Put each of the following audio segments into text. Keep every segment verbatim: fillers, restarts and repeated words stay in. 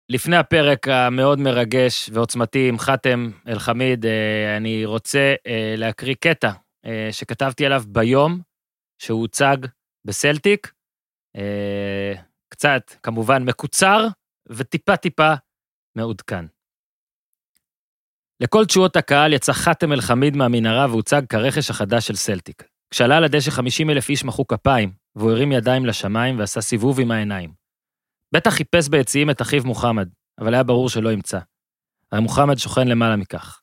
לפני הפרק המאוד מרגש ועוצמתי עם חתם אל-חמיד, אני רוצה להקריא קטע שכתבתי עליו ביום שהוא הוצג בסלטיק, קצת כמובן מקוצר וטיפה טיפה מעודכן. לכל תשואות הקהל יצא חתם אל-חמיד מהמנהרה והוצג כרכש החדש של סלטיק. כשעלה לדשא חמישים אלף איש מחאו כפיים, והוא הרים ידיים לשמיים ועשה סיבוב עם העיניים. בטח חיפש ביציעים את אחיו מוחמד, אבל היה ברור שלא ימצא. הרי מוחמד שוכן למעלה מכך.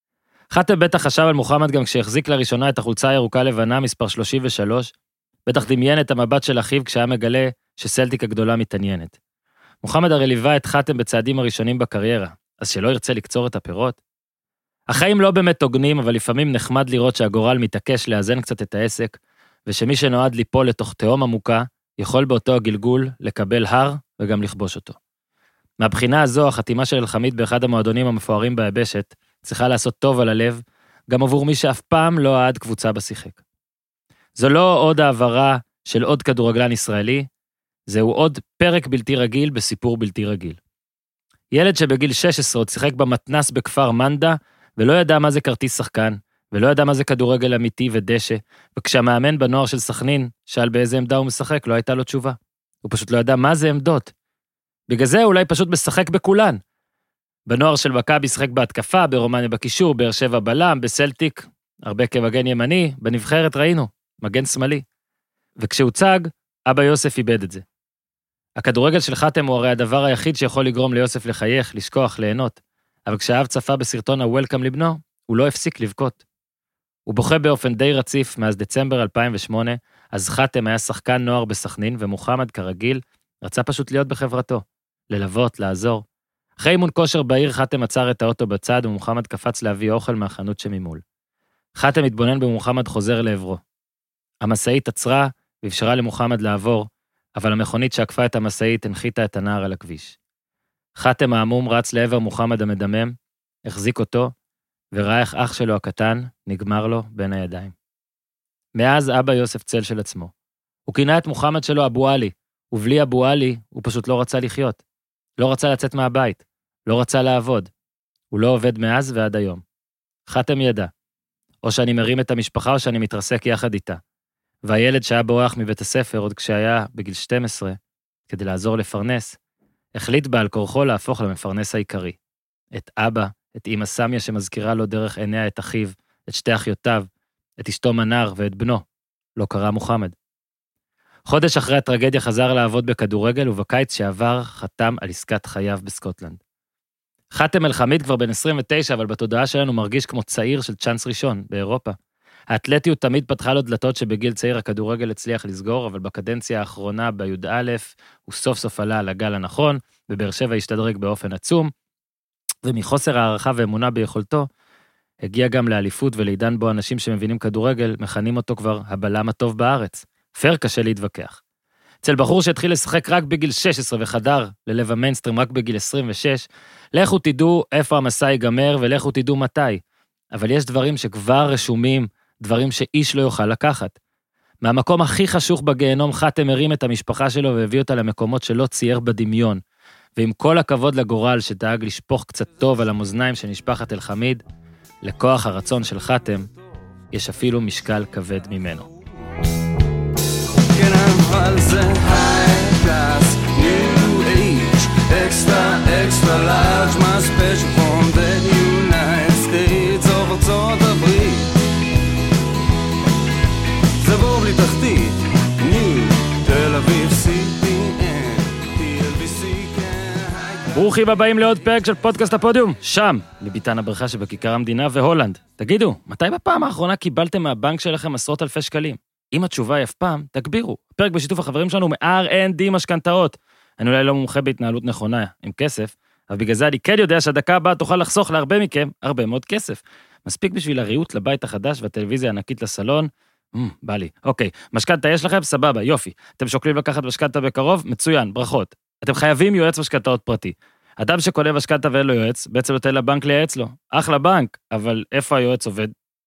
חתם בטח חשב על מוחמד גם כשהחזיק לראשונה את החולצה הירוקה לבנה מספר שלושים ושלוש, בטח דמיין את המבט של אחיו כשהיה מגלה שסלטיק הגדולה מתעניינת. מוחמד הרי ליווה את חתם בצעדים הראשונים בקריירה, אז שלא ירצה לקצור את הפירות. החיים לא באמת הוגנים, אבל לפעמים נחמד לראות שהגורל מתעקש לאזן קצת את העסק, ושמי שנועד ליפול לתוך תהום עמוקה, יכול באותו הגלגול לקבל הר וגם לכבוש אותו. מהבחינה הזו, החתימה של אל-חמיד באחד המועדונים המפוארים ביבשת, צריכה לעשות טוב על הלב, גם עבור מי שאף פעם לא אהד קבוצה בשיחק. זו לא עוד העברה של עוד כדורגלן ישראלי, זהו עוד פרק בלתי רגיל בסיפור בלתי רגיל. ילד שבגיל שש עשרה עוד שיחק במתנס בכפר מנדה, ולא ידע מה זה כרטיס שחקן, ולא ידע מה זה כדורגל אמיתי ודשא, וכשהמאמן בנוער של סכנין שאל באיזה עמדה הוא משחק, לא הייתה לו תשובה. הוא פשוט לא ידע מה זה עמדות. בגלל זה אולי פשוט משחק בכולן. בנוער של מכבי שיחק בהתקפה, ברומניה בקישור, באר שבע בלם, בסלטיק, הרבה כמגן ימני, בנבחרת ראינו, מגן שמאלי. וכשהוצג, אבא יוסף איבד את זה. הכדורגל של חתם הוא הרי הדבר היחיד שיכול לגרום ליוסף לחייך, לשכוח, ליהנות. אבל כשהאב צפה בסרטון הוולקאם לבנו, הוא לא הפסיק לבכות. הוא בוכה באופן די רציף מאז דצמבר אלפיים ושמונה, אז חתם היה שחקן נוער בסכנין, ומוחמד כרגיל רצה פשוט להיות בחברתו, ללוות, לעזור. אחרי אימון כושר בעיר, חתם עצר את האוטו בצד, ומוחמד קפץ להביא אוכל מהחנות שממול. חתם התבונן במוחמד חוזר לעברו. המשאית עצרה ואפשרה למוחמד לעבור, אבל המכונית שעקפה את המשאית הנחיתה את הנער על הכביש. חתם העמום רץ לעבר מוחמד המדמם, החזיק אותו, וראה איך אח שלו הקטן נגמר לו בין הידיים. מאז אבא יוסף צל של עצמו. הוא כינה את מוחמד שלו אבו עלי, ובלי אבו עלי הוא פשוט לא רצה לחיות. לא רצה לצאת מהבית, לא רצה לעבוד. הוא לא עובד מאז ועד היום. חתם ידע. או שאני מרים את המשפחה או שאני מתרסק יחד איתה. והילד שהיה בורח מבית הספר עוד כשהיה בגיל שתים עשרה, כדי לעזור לפרנס, החליט בעל כורחו להפוך למפרנס העיקרי. את אבא, את אמא סמיה שמזכירה לו דרך עיניה את אחיו, את שתי אחיותיו, את אשתו מנר ואת בנו. לא קרא מוחמד. חודש אחרי הטרגדיה חזר לעבוד בכדורגל, ובקיץ שעבר חתם על עסקת חייו בסקוטלנד. חתם אל-חמיד כבר בן עשרים ותשע, אבל בתודעה שלנו מרגיש כמו צעיר של צ'אנס ראשון באירופה. האתלטיות תמיד פתחה לו דלתות שבגיל צעיר הכדורגל הצליח לסגור, אבל בקדנציה האחרונה בי"א הוא סוף סוף עלה על הגל הנכון, בבאר שבע השתדרג באופן עצום, ומחוסר הערכה ואמונה ביכולתו, הגיע גם לאליפות ולעידן בו אנשים שמבינים כדורגל, מכנים אותו כבר הבלם הטוב בארץ. פר קשה להתווכח. אצל בחור שהתחיל לשחק רק בגיל שש עשרה וחדר ללב המיינסטרים רק בגיל עשרים ושש, לכו תדעו איפה המסע ייגמר ולכו תדעו מתי. אבל יש דברים שכבר רשומים, דברים שאיש לא יוכל לקחת. מהמקום הכי חשוך בגיהנום חתם הרים את המשפחה שלו והביא אותה למקומות שלא צייר בדמיון. ועם כל הכבוד לגורל שדאג לשפוך קצת טוב על המאזניים של משפחת אל-חמיד, לכוח הרצון של חתם, יש אפילו משקל כבד ממנו. אבל זה high class, new age, extra, extra large, my special from the United States of ארצות הברית. זה בור בלי תחתית, new, תל אביב, סי פי אן, טי אל בי סי, כן, high class. ברוכים הבאים לעוד פרק של פודקאסט הפודיום, שם, מביתן הברכה שבכיכר המדינה והולנד. תגידו, מתי בפעם האחרונה קיבלתם מהבנק שלכם עשרות אלפי שקלים? אם התשובה היא אף פעם, תגבירו. פרק בשיתוף החברים שלנו מ-אר אנד די משכנתאות. אני אולי לא מומחה בהתנהלות נכונה עם כסף, אבל בגלל זה אני כן יודע שהדקה הבאה תוכל לחסוך להרבה מכם הרבה מאוד כסף. מספיק בשביל הריהוט לבית החדש והטלוויזיה הענקית לסלון. Mm, בא לי. אוקיי, משכנתה יש לכם? סבבה, יופי. אתם שוקלים לקחת משכנתה בקרוב? מצוין, ברכות. אתם חייבים יועץ משכנתאות פרטי. אדם שקונה משכנתה ואין לו יועץ, בעצם נותן לבנק לייעץ לו. אחלה בנק, אבל איפה היועץ עובד?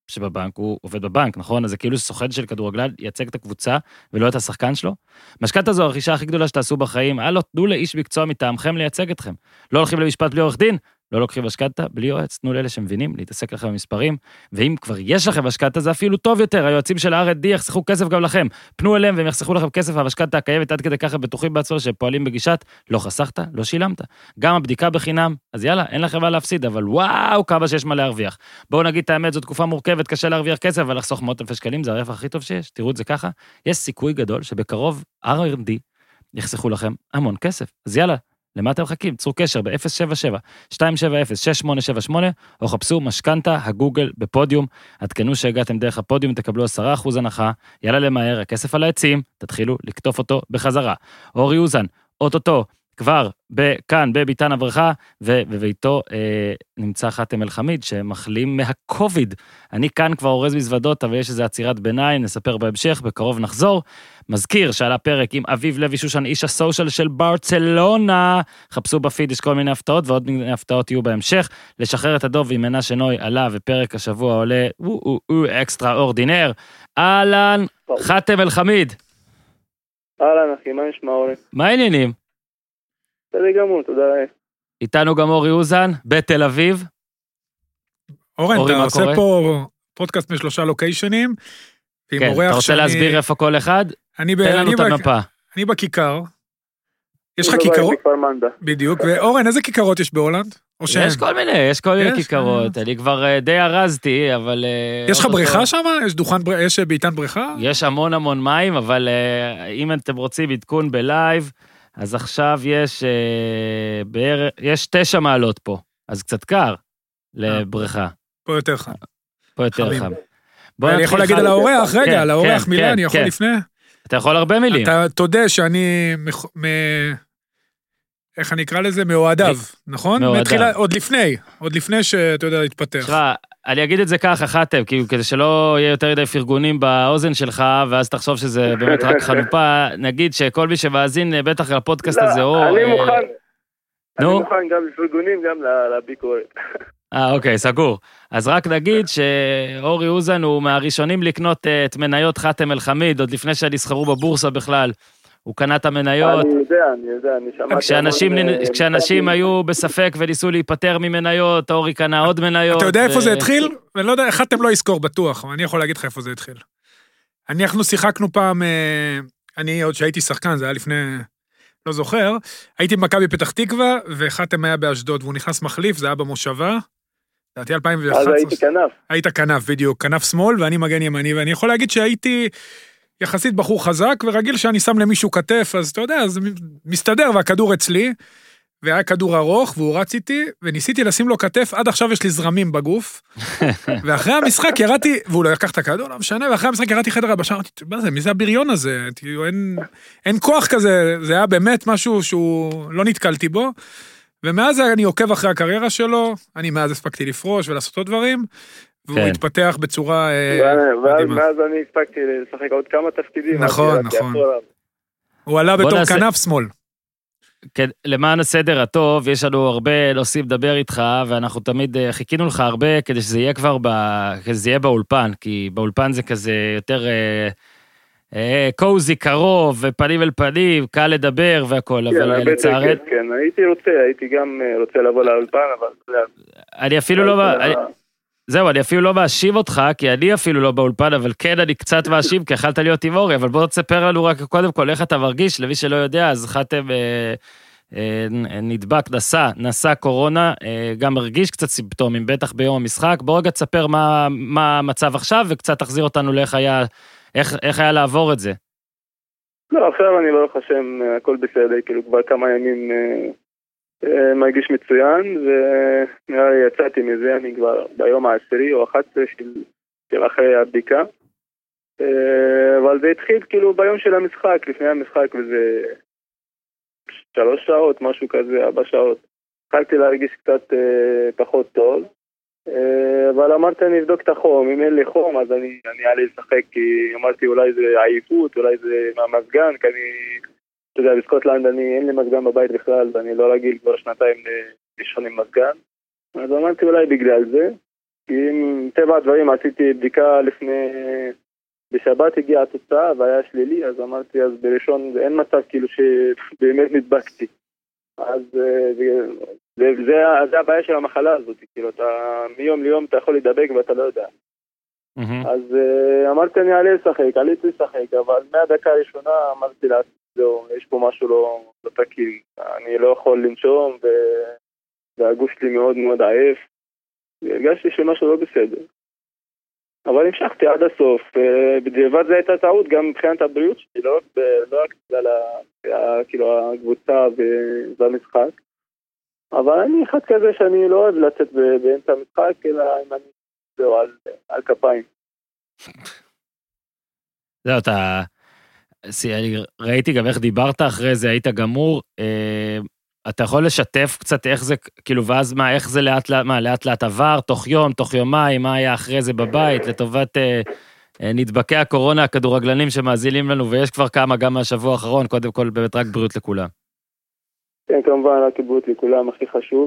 שבבנק הוא עובד בבנק, נכון? אז זה כאילו סוכן של כדורגלן ייצג את הקבוצה ולא את השחקן שלו. משכנתה זו הרכישה הכי גדולה שתעשו בחיים, אל תנו לאיש מקצוע מטעמכם לייצג אתכם. לא הולכים למשפט בלי עורך דין, לא לוקחים משכנתה בלי יועץ, תנו לאלה שמבינים, להתעסק לכם במספרים, ואם כבר יש לכם משכנתה זה אפילו טוב יותר, היועצים של אר אנד די יחסכו כסף גם לכם, פנו אליהם והם יחסכו לכם כסף, והמשכנתה הקיימת עד כדי ככה בטוחים בעצמם שפועלים בגישת, לא חסכת, לא שילמת. גם הבדיקה בחינם, אז יאללה, אין לכם מה להפסיד, אבל וואו, כמה שיש מה להרוויח. בואו נגיד את האמת, זו תקופה מורכבת, קשה להרוויח כסף, אבל לחסוך מאות אלפי שקלים, זה הרווח הכי טוב שיש. תראו את זה ככה. יש סיכוי גדול שבקרוב אר אנד די יחסכו לכם המון כסף. אז יאללה, למה אתם מחכים? צרו קשר ב-אפס שבע שבע שתיים שבע אפס שש שמונה שבע שמונה, או חפשו משכנתה הגוגל בפודיום, עדכנו שהגעתם דרך הפודיום, תקבלו עשרה אחוז הנחה, יאללה למהר, הכסף על העצים, תתחילו לקטוף אותו בחזרה. אורי אוזן, אוטוטו, כבר כאן בביתן הברכה, ובביתו אה, נמצא חתם אל-חמיד, שמחלים מהקוביד. אני כאן כבר אורז מזוודות, אבל יש איזו עצירת ביניים, נספר בהמשך, בקרוב נחזור. מזכיר שעלה פרק עם אביב לוי שושן, איש הסושיאל של ברצלונה, חפשו בפיד, יש כל מיני הפתעות, ועוד מיני הפתעות יהיו בהמשך. לשחרר את הדוב עם מנה שנוי עלה, ופרק השבוע עולה, או או או אקסטרה אורדינר. אהלן, חתם אל-חמיד. אהלן אחי, מה נשמע אורי? מה העניינים? תודה גמור, תודה. איתנו גם אורי אוזן, בתל אביב. אורן, אתה עושה פה פודקאסט משלושה לוקיישנים. כן, אתה רוצה להסביר איפה כל אחד? תן לנו את המפה. אני בכיכר. יש לך כיכרות? בדיוק, ואורן, איזה כיכרות יש בהולנד? יש כל מיני, יש כל מיני כיכרות. אני כבר די ארזתי, אבל... יש לך בריכה שם? יש דוכן, יש בעיתן בריכה? יש המון המון מים, אבל אם אתם רוצים עדכון בלייב, אז עכשיו יש, אה, בערך, יש תשע מעלות פה, אז קצת קר לבריכה. פה יותר חם. פה יותר חם. אני יכול להגיד על האורח, רגע, כן, על האורח כן, מילה, כן, אני יכול כן. לפני? אתה יכול הרבה מילים. אתה תודה שאני, מ... איך אני אקרא לזה? מאוהדיו, נכון? מאוהדיו. מתחילה, עוד לפני, עוד לפני שאתה יודע להתפתח. שרה, אני אגיד את זה ככה, חתם, כאילו, כדי שלא יהיה יותר ידי פרגונים באוזן שלך, ואז תחשוב שזה באמת רק חנופה, נגיד שכל מי שמאזין בטח לפודקאסט הזה, או... אני מוכן, אני מוכן גם לפרגונים, גם לביקורת. אה, אוקיי, סגור. אז רק נגיד שאורי אוזן הוא מהראשונים לקנות את מניות חתם אל-חמיד, עוד לפני שנסחרו בבורסה בכלל. הוא קנה את המניות. אני יודע, אני יודע, אני שמעתי. כשאנשים, כשאנשים היו בספק וניסו להיפטר ממניות, אורי קנה עוד מניות. אתה יודע איפה זה התחיל? ואני לא יודע, איך אתם לא יזכור בטוח, אבל אני יכול להגיד לך איפה זה התחיל. אנחנו שיחקנו פעם, אני עוד שהייתי שחקן, זה היה לפני, לא זוכר, הייתי במכבי פתח תקווה, וחתם היה באשדוד, והוא נכנס מחליף, זה היה במושבה, לדעתי אלפיים ואחת עשרה. אז הייתי כנף. היית כנף, בדיוק, כנף שמאל, ואני מגן ימני, ואני יכול להגיד שהייתי יחסית בחור חזק, ורגיל שאני שם למישהו כתף, אז אתה יודע, אז מסתדר, והכדור אצלי, והיה כדור ארוך, והוא רץ איתי, וניסיתי לשים לו כתף, עד עכשיו יש לי זרמים בגוף, ואחרי המשחק ירדתי, והוא לא לקח את הכדור, לא משנה, ואחרי המשחק ירדתי חדר הבשה, אמרתי, מה זה, מי זה הבריון הזה? אין, אין כוח כזה, זה היה באמת משהו שהוא לא נתקלתי בו, ומאז אני עוקב אחרי הקריירה שלו, אני מאז הספקתי לפרוש ולעשות עוד דברים, והוא התפתח בצורה מדהימה. ואז אני הספקתי לשחק עוד כמה תפקידים. נכון, נכון. הוא עלה בתור כנף שמאל. למען הסדר הטוב, יש לנו הרבה נושאים לדבר איתך, ואנחנו תמיד חיכינו לך הרבה, כדי שזה יהיה כבר, כדי שזה יהיה באולפן, כי באולפן זה כזה יותר קוזי, קרוב, ופנים אל פנים, קל לדבר והכל, אבל לצערי... כן, הייתי רוצה, הייתי גם רוצה לבוא לאולפן, אבל... אני אפילו לא... זהו, אני אפילו לא מאשים אותך, כי אני אפילו לא באולפן, אבל כן, אני קצת מאשים, כי אכלת להיות עם אורי, אבל בוא תספר לנו רק קודם כל, איך אתה מרגיש, למי שלא יודע, אז חתם אה, אה, נדבק, נסע, נסע קורונה, אה, גם מרגיש קצת סימפטומים, בטח ביום המשחק, בוא רגע תספר מה, מה המצב עכשיו, וקצת תחזיר אותנו לאיך היה, איך, איך היה לעבור את זה. לא, עכשיו אני לא חשם, הכל בסדר, כאילו כבר כמה ימים... אה... מרגיש מצוין, ונראה לי יצאתי מזה, אני כבר ביום העשירי או אחת עשרה של, של אחרי הבדיקה, אבל זה התחיל כאילו ביום של המשחק, לפני המשחק, וזה שלוש שעות, משהו כזה, ארבע שעות, התחלתי להרגיש קצת פחות טוב, אבל אמרתי אני אבדוק את החום, אם אין לי חום אז אני, אני אעלה לשחק, כי אמרתי אולי זה עייפות, אולי זה מהמזגן, כי אני... אתה יודע, בסקוטלנד אני, אין לי מזגן בבית בכלל, ואני לא רגיל כבר שנתיים לישון עם מזגן. אז אמרתי אולי בגלל זה. כי עם טבע הדברים עשיתי בדיקה לפני, בשבת הגיעה התוצאה והיה שלילי, אז אמרתי, אז בראשון אין מצב כאילו שבאמת נדבקתי. אז זה, זה, זה, זה הבעיה של המחלה הזאת, כאילו אתה מיום ליום אתה יכול לדבק ואתה לא יודע. Mm-hmm. אז אמרתי אני אעלה לשחק, עליתי לשחק, אבל מהדקה הראשונה אמרתי לה, זהו, יש פה משהו לא, לא תקין, אני לא יכול לנשום ו... והגוף שלי מאוד מאוד עייף, והרגשתי שמשהו לא בסדר. אבל המשכתי עד הסוף, בדיעבד זה הייתה טעות גם מבחינת הבריאות שלי, לא רק בגלל כאילו הקבוצה והמשחק, אבל אני אחד כזה שאני לא אוהב לצאת באמצע המשחק, אלא אם אני זהו על, על כפיים. זהו, אתה... ראיתי גם איך דיברת אחרי זה, היית גמור, אתה יכול לשתף קצת איך זה, כאילו, ואז מה, איך זה לאט לאט, מה, לאט לאט עבר, תוך יום, תוך יומיים, מה היה אחרי זה בבית, לטובת אה, אה, נדבקי הקורונה, הכדורגלנים שמאזינים לנו, ויש כבר כמה, גם מהשבוע האחרון, קודם כל, באמת רק בריאות לכולם. כן, כמובן, רק בריאות לכולם, הכי חשוב.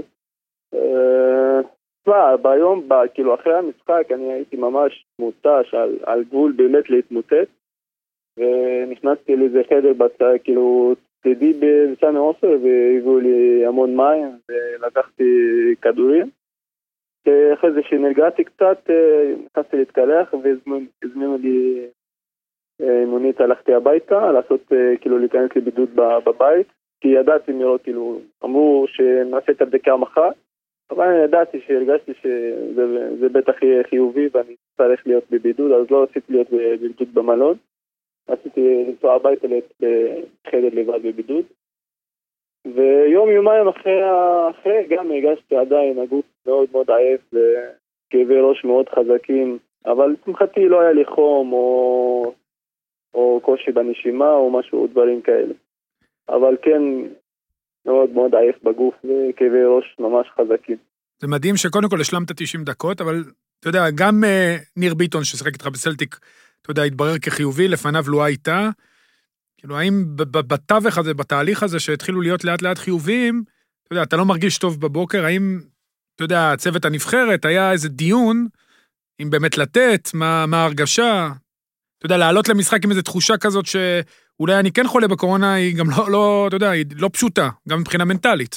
אה, ביום, ב, כאילו, אחרי המשחק, אני הייתי ממש מותש על, על גבול באמת להתמוטט, ונכנסתי לאיזה חדר בצד, כאילו, תדעי בסמי עופר, והביאו לי המון מים, ולקחתי כדורים. אחרי זה שנרגעתי קצת, נכנסתי להתקלח, והזמינו לי אימונית, הלכתי הביתה, לעשות, כאילו, להיכנס לבידוד בבית, כי ידעתי מראש, כאילו, אמרו שנעשה את הבדיקה מחר, אבל אני ידעתי שהרגשתי שזה בטח יהיה חיובי, ואני צריך להיות בבידוד, אז לא רציתי להיות בבידוד במלון. רציתי לנסוע הביתה לחדר לבד בבידוד, ויום יומיים אחרי, אחרי גם הגשתי עדיין הגוף מאוד מאוד עייף וכאבי ראש מאוד חזקים, אבל שמחתי לא היה לי חום או, או קושי בנשימה או משהו, או דברים כאלה, אבל כן מאוד מאוד עייף בגוף וכאבי ראש ממש חזקים. זה מדהים שקודם כל השלמת תשעים דקות, אבל אתה יודע, גם ניר ביטון ששחק איתך בסלטיק, אתה יודע, התברר כחיובי, לפניו לא הייתה. כאילו, האם בתווך הזה, בתהליך הזה, שהתחילו להיות לאט לאט חיוביים, אתה יודע, אתה לא מרגיש טוב בבוקר, האם, אתה יודע, הצוות הנבחרת, היה איזה דיון, אם באמת לתת, מה, מה ההרגשה, אתה יודע, לעלות למשחק עם איזו תחושה כזאת, שאולי אני כן חולה בקורונה, היא גם לא, לא, אתה יודע, היא לא פשוטה, גם מבחינה מנטלית.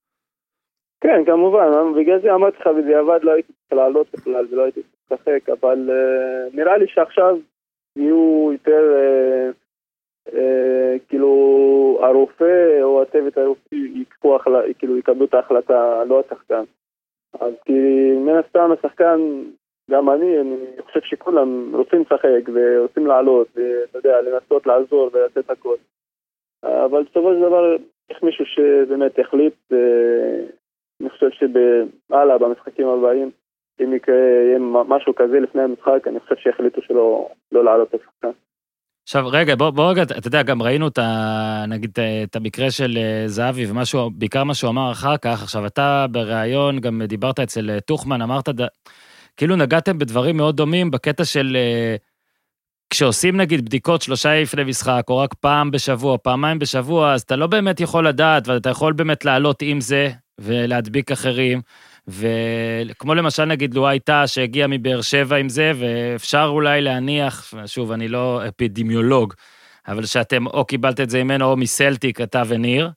כן, כמובן, בגלל זה אמרתי לך, בדיעבד לא הייתי צריך לעלות בכלל, ולא הייתי צריך לשחק, אבל uh, נראה לי שעכשיו יהיו יותר, uh, uh, כאילו, הרופא או הצוות הרופא יקחו, החל... כאילו, יקבלו את ההחלטה, לא השחקן. אז כי מן הסתם השחקן, גם אני, אני חושב שכולם רוצים לשחק ורוצים לעלות, ואתה יודע, לנסות לעזור ולתת הכל. אבל בסופו של דבר, יש מישהו שבאמת החליט, uh, אני חושב שבעלה, במשחקים הבאים, אם יהיה משהו כזה לפני המשחק, אני חושב שהחליטו שלא לא לעלות את השחקן. עכשיו, רגע, בוא, בוא רגע, אתה יודע, גם ראינו את, נגיד, את המקרה של זהבי, ומשהו, בעיקר מה שהוא אמר אחר כך. עכשיו, אתה בריאיון, גם דיברת אצל תוכמן, אמרת, כאילו נגעתם בדברים מאוד דומים, בקטע של, כשעושים נגיד בדיקות שלושה לפני משחק, או רק פעם בשבוע, פעמיים בשבוע, אז אתה לא באמת יכול לדעת, ואתה יכול באמת לעלות עם זה, ולהדביק אחרים, וכמו למשל נגיד לו הייתה שהגיע מבאר שבע עם זה, ואפשר אולי להניח, שוב אני לא אפידמיולוג, אבל שאתם או קיבלת את זה ממנו או מסלטיק, אתה וניר,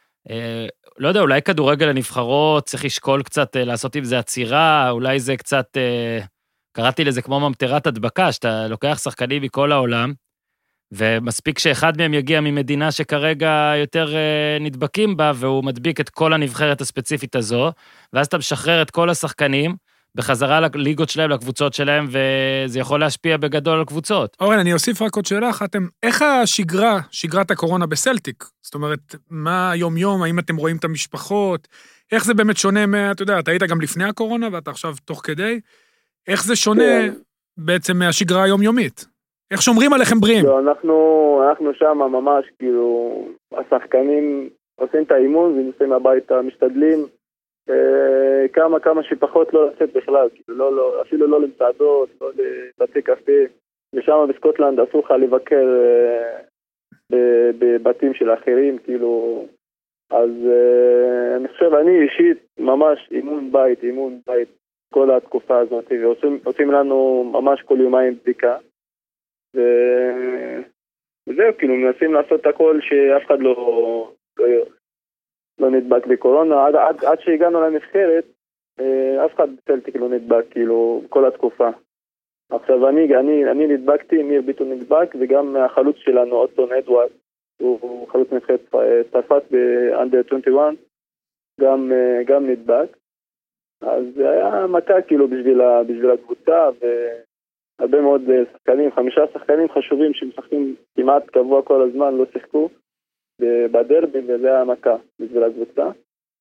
לא יודע, אולי כדורגל הנבחרות צריך לשקול קצת, לעשות עם זה עצירה, אולי זה קצת, קראתי לזה כמו ממטרת הדבקה, שאתה לוקח שחקנים מכל העולם, ומספיק שאחד מהם יגיע ממדינה שכרגע יותר נדבקים בה, והוא מדביק את כל הנבחרת הספציפית הזו, ואז אתה משחרר את כל השחקנים, בחזרה לליגות שלהם, לקבוצות שלהם, וזה יכול להשפיע בגדול על קבוצות. אורן, אני אוסיף רק עוד שאלה אחת, איך השגרה, שגרת הקורונה בסלטיק? זאת אומרת, מה היום-יום, האם אתם רואים את המשפחות? איך זה באמת שונה מה, אתה יודע, אתה היית גם לפני הקורונה, ואתה עכשיו תוך כדי, איך זה שונה בעצם מהשגרה היומיומית? איך שומרים עליכם בריאים? לא, אנחנו, אנחנו שם ממש, כאילו, השחקנים עושים את האימון, ונוסעים הביתה, משתדלים, אה, כמה, כמה שפחות לא לצאת בכלל, כאילו, לא, לא, אפילו לא למצעדות, לא לבתי קפה, ושם בסקוטלנד אסור לך לבקר אה, בבתים של אחרים, כאילו, אז אה, אני חושב, אני אישית, ממש אימון בית, אימון בית, כל התקופה הזאת, ועושים עושים לנו ממש כל יומיים בדיקה, ו... וזהו, כאילו מנסים לעשות הכל שאף אחד לא, לא, לא נדבק בקורונה, עד, עד, עד שהגענו לנבחרת, אף אחד בסלטיק לא נדבק, כאילו, כל התקופה. עכשיו אני, אני, אני נדבקתי, מיר ביטון נדבק, וגם החלוץ שלנו, אוטון אדוארד, הוא, הוא חלוץ נבחרת צרפת באנדר עשרים ואחת, גם, גם נדבק. אז זה היה מכה כאילו בשביל, בשביל הקבוצה, והרבה מאוד שחקנים, חמישה שחקנים חשובים שמשחקים כמעט קבוע כל הזמן, לא שיחקו בדרבי, וזה היה מכה בשביל הקבוצה.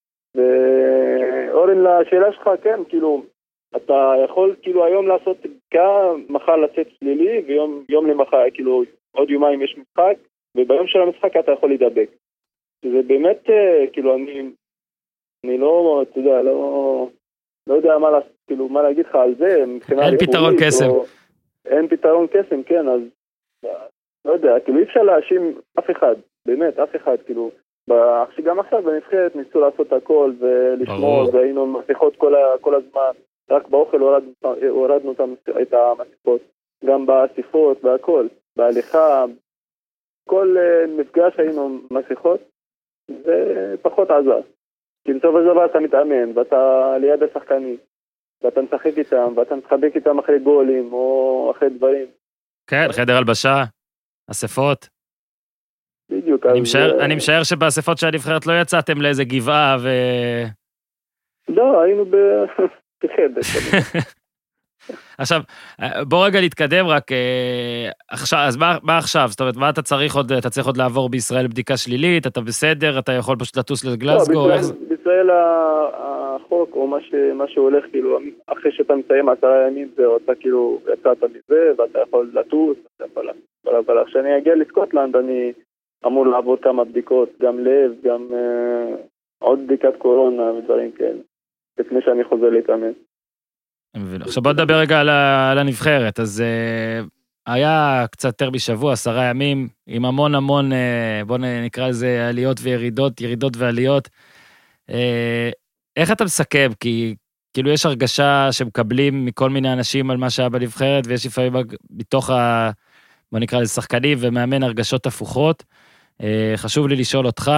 ואורן, לשאלה שלך, כן, כאילו, אתה יכול כאילו היום לעשות בדיקה, מחר לצאת שלילי, ויום יום למחר, כאילו, עוד יומיים יש משחק, וביום של המשחק אתה יכול להידבק. זה באמת, כאילו, אני, אני לא, אתה יודע, לא, לא יודע מה, כאילו, מה להגיד לך על זה. אין פתרון קסם. או, אין פתרון קסם, כן, אז, לא יודע, כאילו, אי אפשר להאשים אף אחד, באמת, אף אחד, כאילו, גם עכשיו בנבחרת ניסו לעשות הכל ולשמור, והיינו מסכות כל, כל הזמן, רק באוכל הורדנו, הורדנו את המסכות, גם באסיפות, בהכל, בהליכה, כל מפגש היינו מסכות, ופחות עזר. כי בסוף הדבר אתה מתאמן, ואתה ליד השחקנים, ואתה משחק איתם, ואתה מתחבק איתם אחרי גולים, או אחרי דברים. כן, חדר הלבשה, אספות. בדיוק. אני משער, אני משער שבאספות שהנבחרת לא יצאתם לאיזה גבעה ו... לא, היינו בחדר. עכשיו, בוא רגע נתקדם רק, עכשיו, אז מה, מה עכשיו? זאת אומרת, מה אתה צריך עוד, אתה צריך עוד לעבור בישראל בדיקה שלילית, אתה בסדר, אתה יכול פשוט לטוס לגלסגו? לא, בישראל, בישראל החוק, או מה, ש, מה שהולך, כאילו, אחרי שאתה מסיים עשרה ימים, זה אתה כאילו, יצאת מזה, ואתה יכול לטוס, אתה יכול... אבל כשאני אגיע לסקוטלנד, אני אמור לעבור כמה בדיקות, גם לב, גם אה, עוד בדיקת קורונה ודברים כאלה, לפני שאני חוזר להתאמן. עכשיו בוא נדבר רגע על הנבחרת, אז היה קצת יותר בשבוע, עשרה ימים, עם המון המון, בוא נקרא לזה עליות וירידות, ירידות ועליות. איך אתה מסכם? כי כאילו יש הרגשה שמקבלים מכל מיני אנשים על מה שהיה בנבחרת, ויש לפעמים בתוך ה... בוא נקרא לזה שחקנים ומאמן הרגשות הפוכות. חשוב לי לשאול אותך,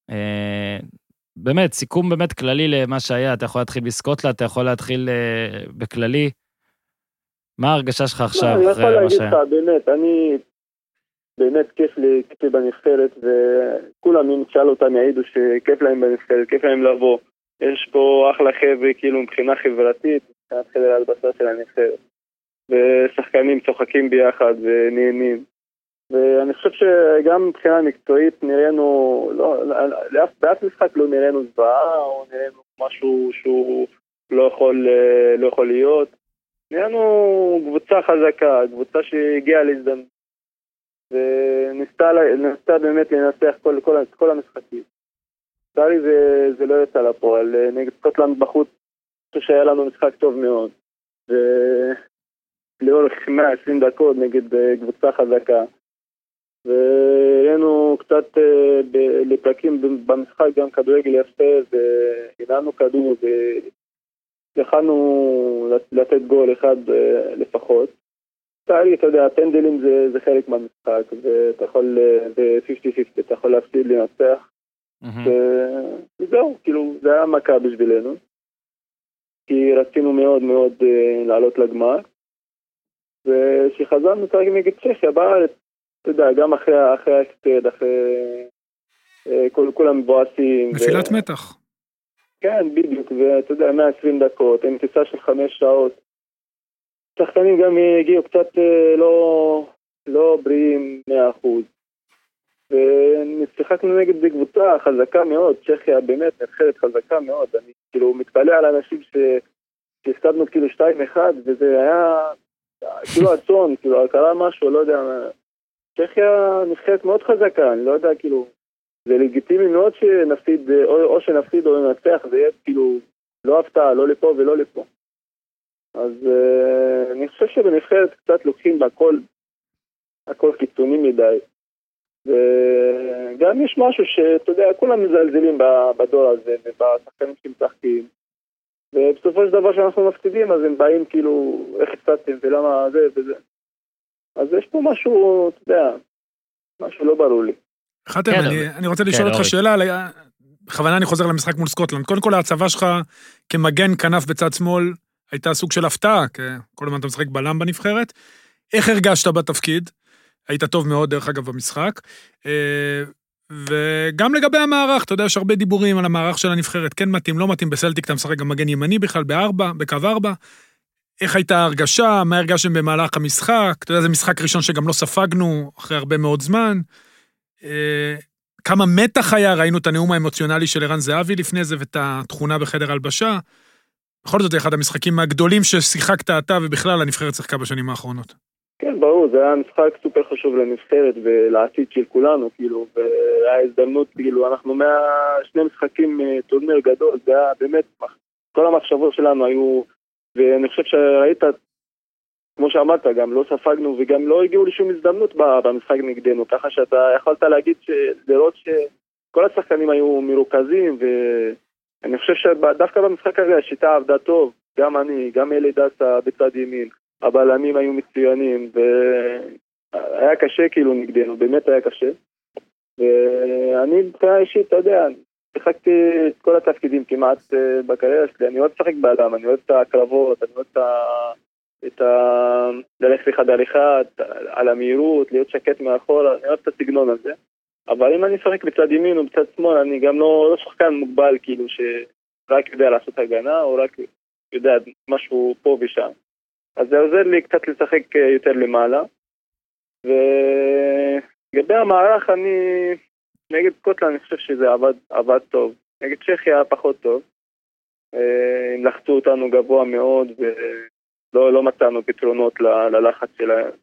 באמת, סיכום באמת כללי למה שהיה, אתה יכול להתחיל בסקוטלנד, אתה יכול להתחיל uh, בכללי, מה ההרגשה שלך עכשיו? לא, אני יכול להגיד לך, באמת, אני, באמת כיף לי, כיף לי בנבחרת, וכולם אם תשאל אותם יעידו שכיף להם בנבחרת, כיף להם לבוא, יש פה אחלה חבר'ה, כאילו מבחינה חברתית, מבחינת חדר ההלבשה של הנבחרת, ושחקנים צוחקים ביחד ונהנים, ואני חושב שגם מבחינה מקצועית נראינו, לא, לאף, באף משחק לא נראינו זוועה, או נראינו משהו שהוא לא יכול, לא יכול להיות. נראינו קבוצה חזקה, קבוצה שהגיעה להזדמנות, וניסתה ניסתה באמת לנצח כל, כל, כל המשחקים. לצערי זה, זה לא יצא לפועל, נגד סקוטלנד בחוץ, שהיה לנו משחק טוב מאוד, ולאורך מאה ועשרים דקות נגד קבוצה חזקה. והיינו קצת לפרקים במשחק גם כדורגל יפה, והנענו כדור ויכלנו לתת גול אחד לפחות. תארי, אתה יודע, הפנדלים זה, זה חלק מהמשחק, ואתה יכול, זה חמישים חמישים, אתה יכול להפסיד לנצח. וזהו, כאילו, זה היה מכה בשבילנו. כי רצינו מאוד מאוד לעלות לגמר. ושחזרנו תראה נגד צ'כיה בארץ, אתה יודע, גם אחרי, אחרי ההספד, אחרי כל, כולם מבואסים. נפילת ו... מתח. כן, בדיוק, ואתה יודע, מאה ועשרים דקות, עם טיסה של חמש שעות. שחקנים גם הגיעו קצת לא, לא בריאים מאה אחוז. ונצחקנו נגד קבוצה חזקה מאוד, צ'כיה באמת נבחרת חזקה מאוד. אני כאילו מתפלא על אנשים ש... שהסתדנו כאילו שתיים אחד, וזה היה כאילו עצון, כאילו קרה משהו, לא יודע מה. צ'כיה נבחרת מאוד חזקה, אני לא יודע, כאילו, זה לגיטימי מאוד שנפסיד, או, או שנפסיד או ננצח, זה יהיה כאילו לא הפתעה, לא לפה ולא לפה. אז uh, אני חושב שבנבחרת קצת לוקחים בהכל, הכל קיצוני מדי. וגם יש משהו שאתה יודע, כולם מזלזלים בדור הזה, ובשחקנים שמשחקים. ובסופו של דבר שאנחנו מפסידים, אז הם באים כאילו, איך הפסדתם ולמה זה וזה. אז יש פה משהו, אתה יודע, משהו לא ברור לי. חתם, אני, אני רוצה לשאול אותך שאלה, בכוונה אני חוזר למשחק מול סקוטלנד. קודם כל, ההצבה שלך כמגן כנף בצד שמאל, הייתה סוג של הפתעה, כי כל הזמן אתה משחק בלם בנבחרת. איך הרגשת בתפקיד? היית טוב מאוד, דרך אגב, במשחק. וגם לגבי המערך, אתה יודע, יש הרבה דיבורים על המערך של הנבחרת, כן מתאים, לא מתאים, בסלטיק אתה משחק גם מגן ימני בכלל, בארבע, בקו ארבע. איך הייתה הרגשה? מה הרגשתם במהלך המשחק? אתה יודע, זה משחק ראשון שגם לא ספגנו אחרי הרבה מאוד זמן. כמה מתח היה, ראינו את הנאום האמוציונלי של ערן זהבי לפני זה, ואת התכונה בחדר הלבשה. בכל זאת, אחד המשחקים הגדולים ששיחקת אתה, ובכלל הנבחרת שיחקה בשנים האחרונות. כן, ברור, זה היה משחק סופר חשוב לנבחרת, ולעתיד של כולנו, כאילו, והיה הזדמנות, כאילו, אנחנו מהשני משחקים טורניר גדול, זה היה באמת, כל המחשבות שלנו היו, ואני חושב שראית, כמו שאמרת, גם לא ספגנו, וגם לא הגיעו לשום הזדמנות במשחק נגדנו, ככה שאתה יכולת להגיד, לראות שכל השחקנים היו מרוכזים, ואני חושב שדווקא במשחק הזה השיטה עבדה טוב, גם אני, גם אלי דסה בצד ימין, הבלמים היו מצוינים, והיה קשה כאילו נגדנו, באמת היה קשה. ואני מבחינה אישית, אתה יודע, שיחקתי את כל התפקידים כמעט בקריירה שלי, אני אוהב לשחק בלם, אני אוהב את הקרבות, אני אוהב את ה... את ה... ללכת אחד על אחד, על המהירות, להיות שקט מאחור, אני אוהב את הסגנון הזה. אבל אם אני אשחק בצד ימין או בצד שמאל, אני גם לא, לא שחקן מוגבל, כאילו שרק יודע לעשות הגנה, או רק יודע משהו פה ושם. אז זה עוזר לי קצת לשחק יותר למעלה. ולגבי המערך, אני נגד סקוטלנד, אני חושב שזה עבד, עבד טוב. נגד צ'כיה היה פחות טוב. הם לחצו אותנו גבוה מאוד, ולא לא מצאנו פתרונות ל, ללחץ שלהם.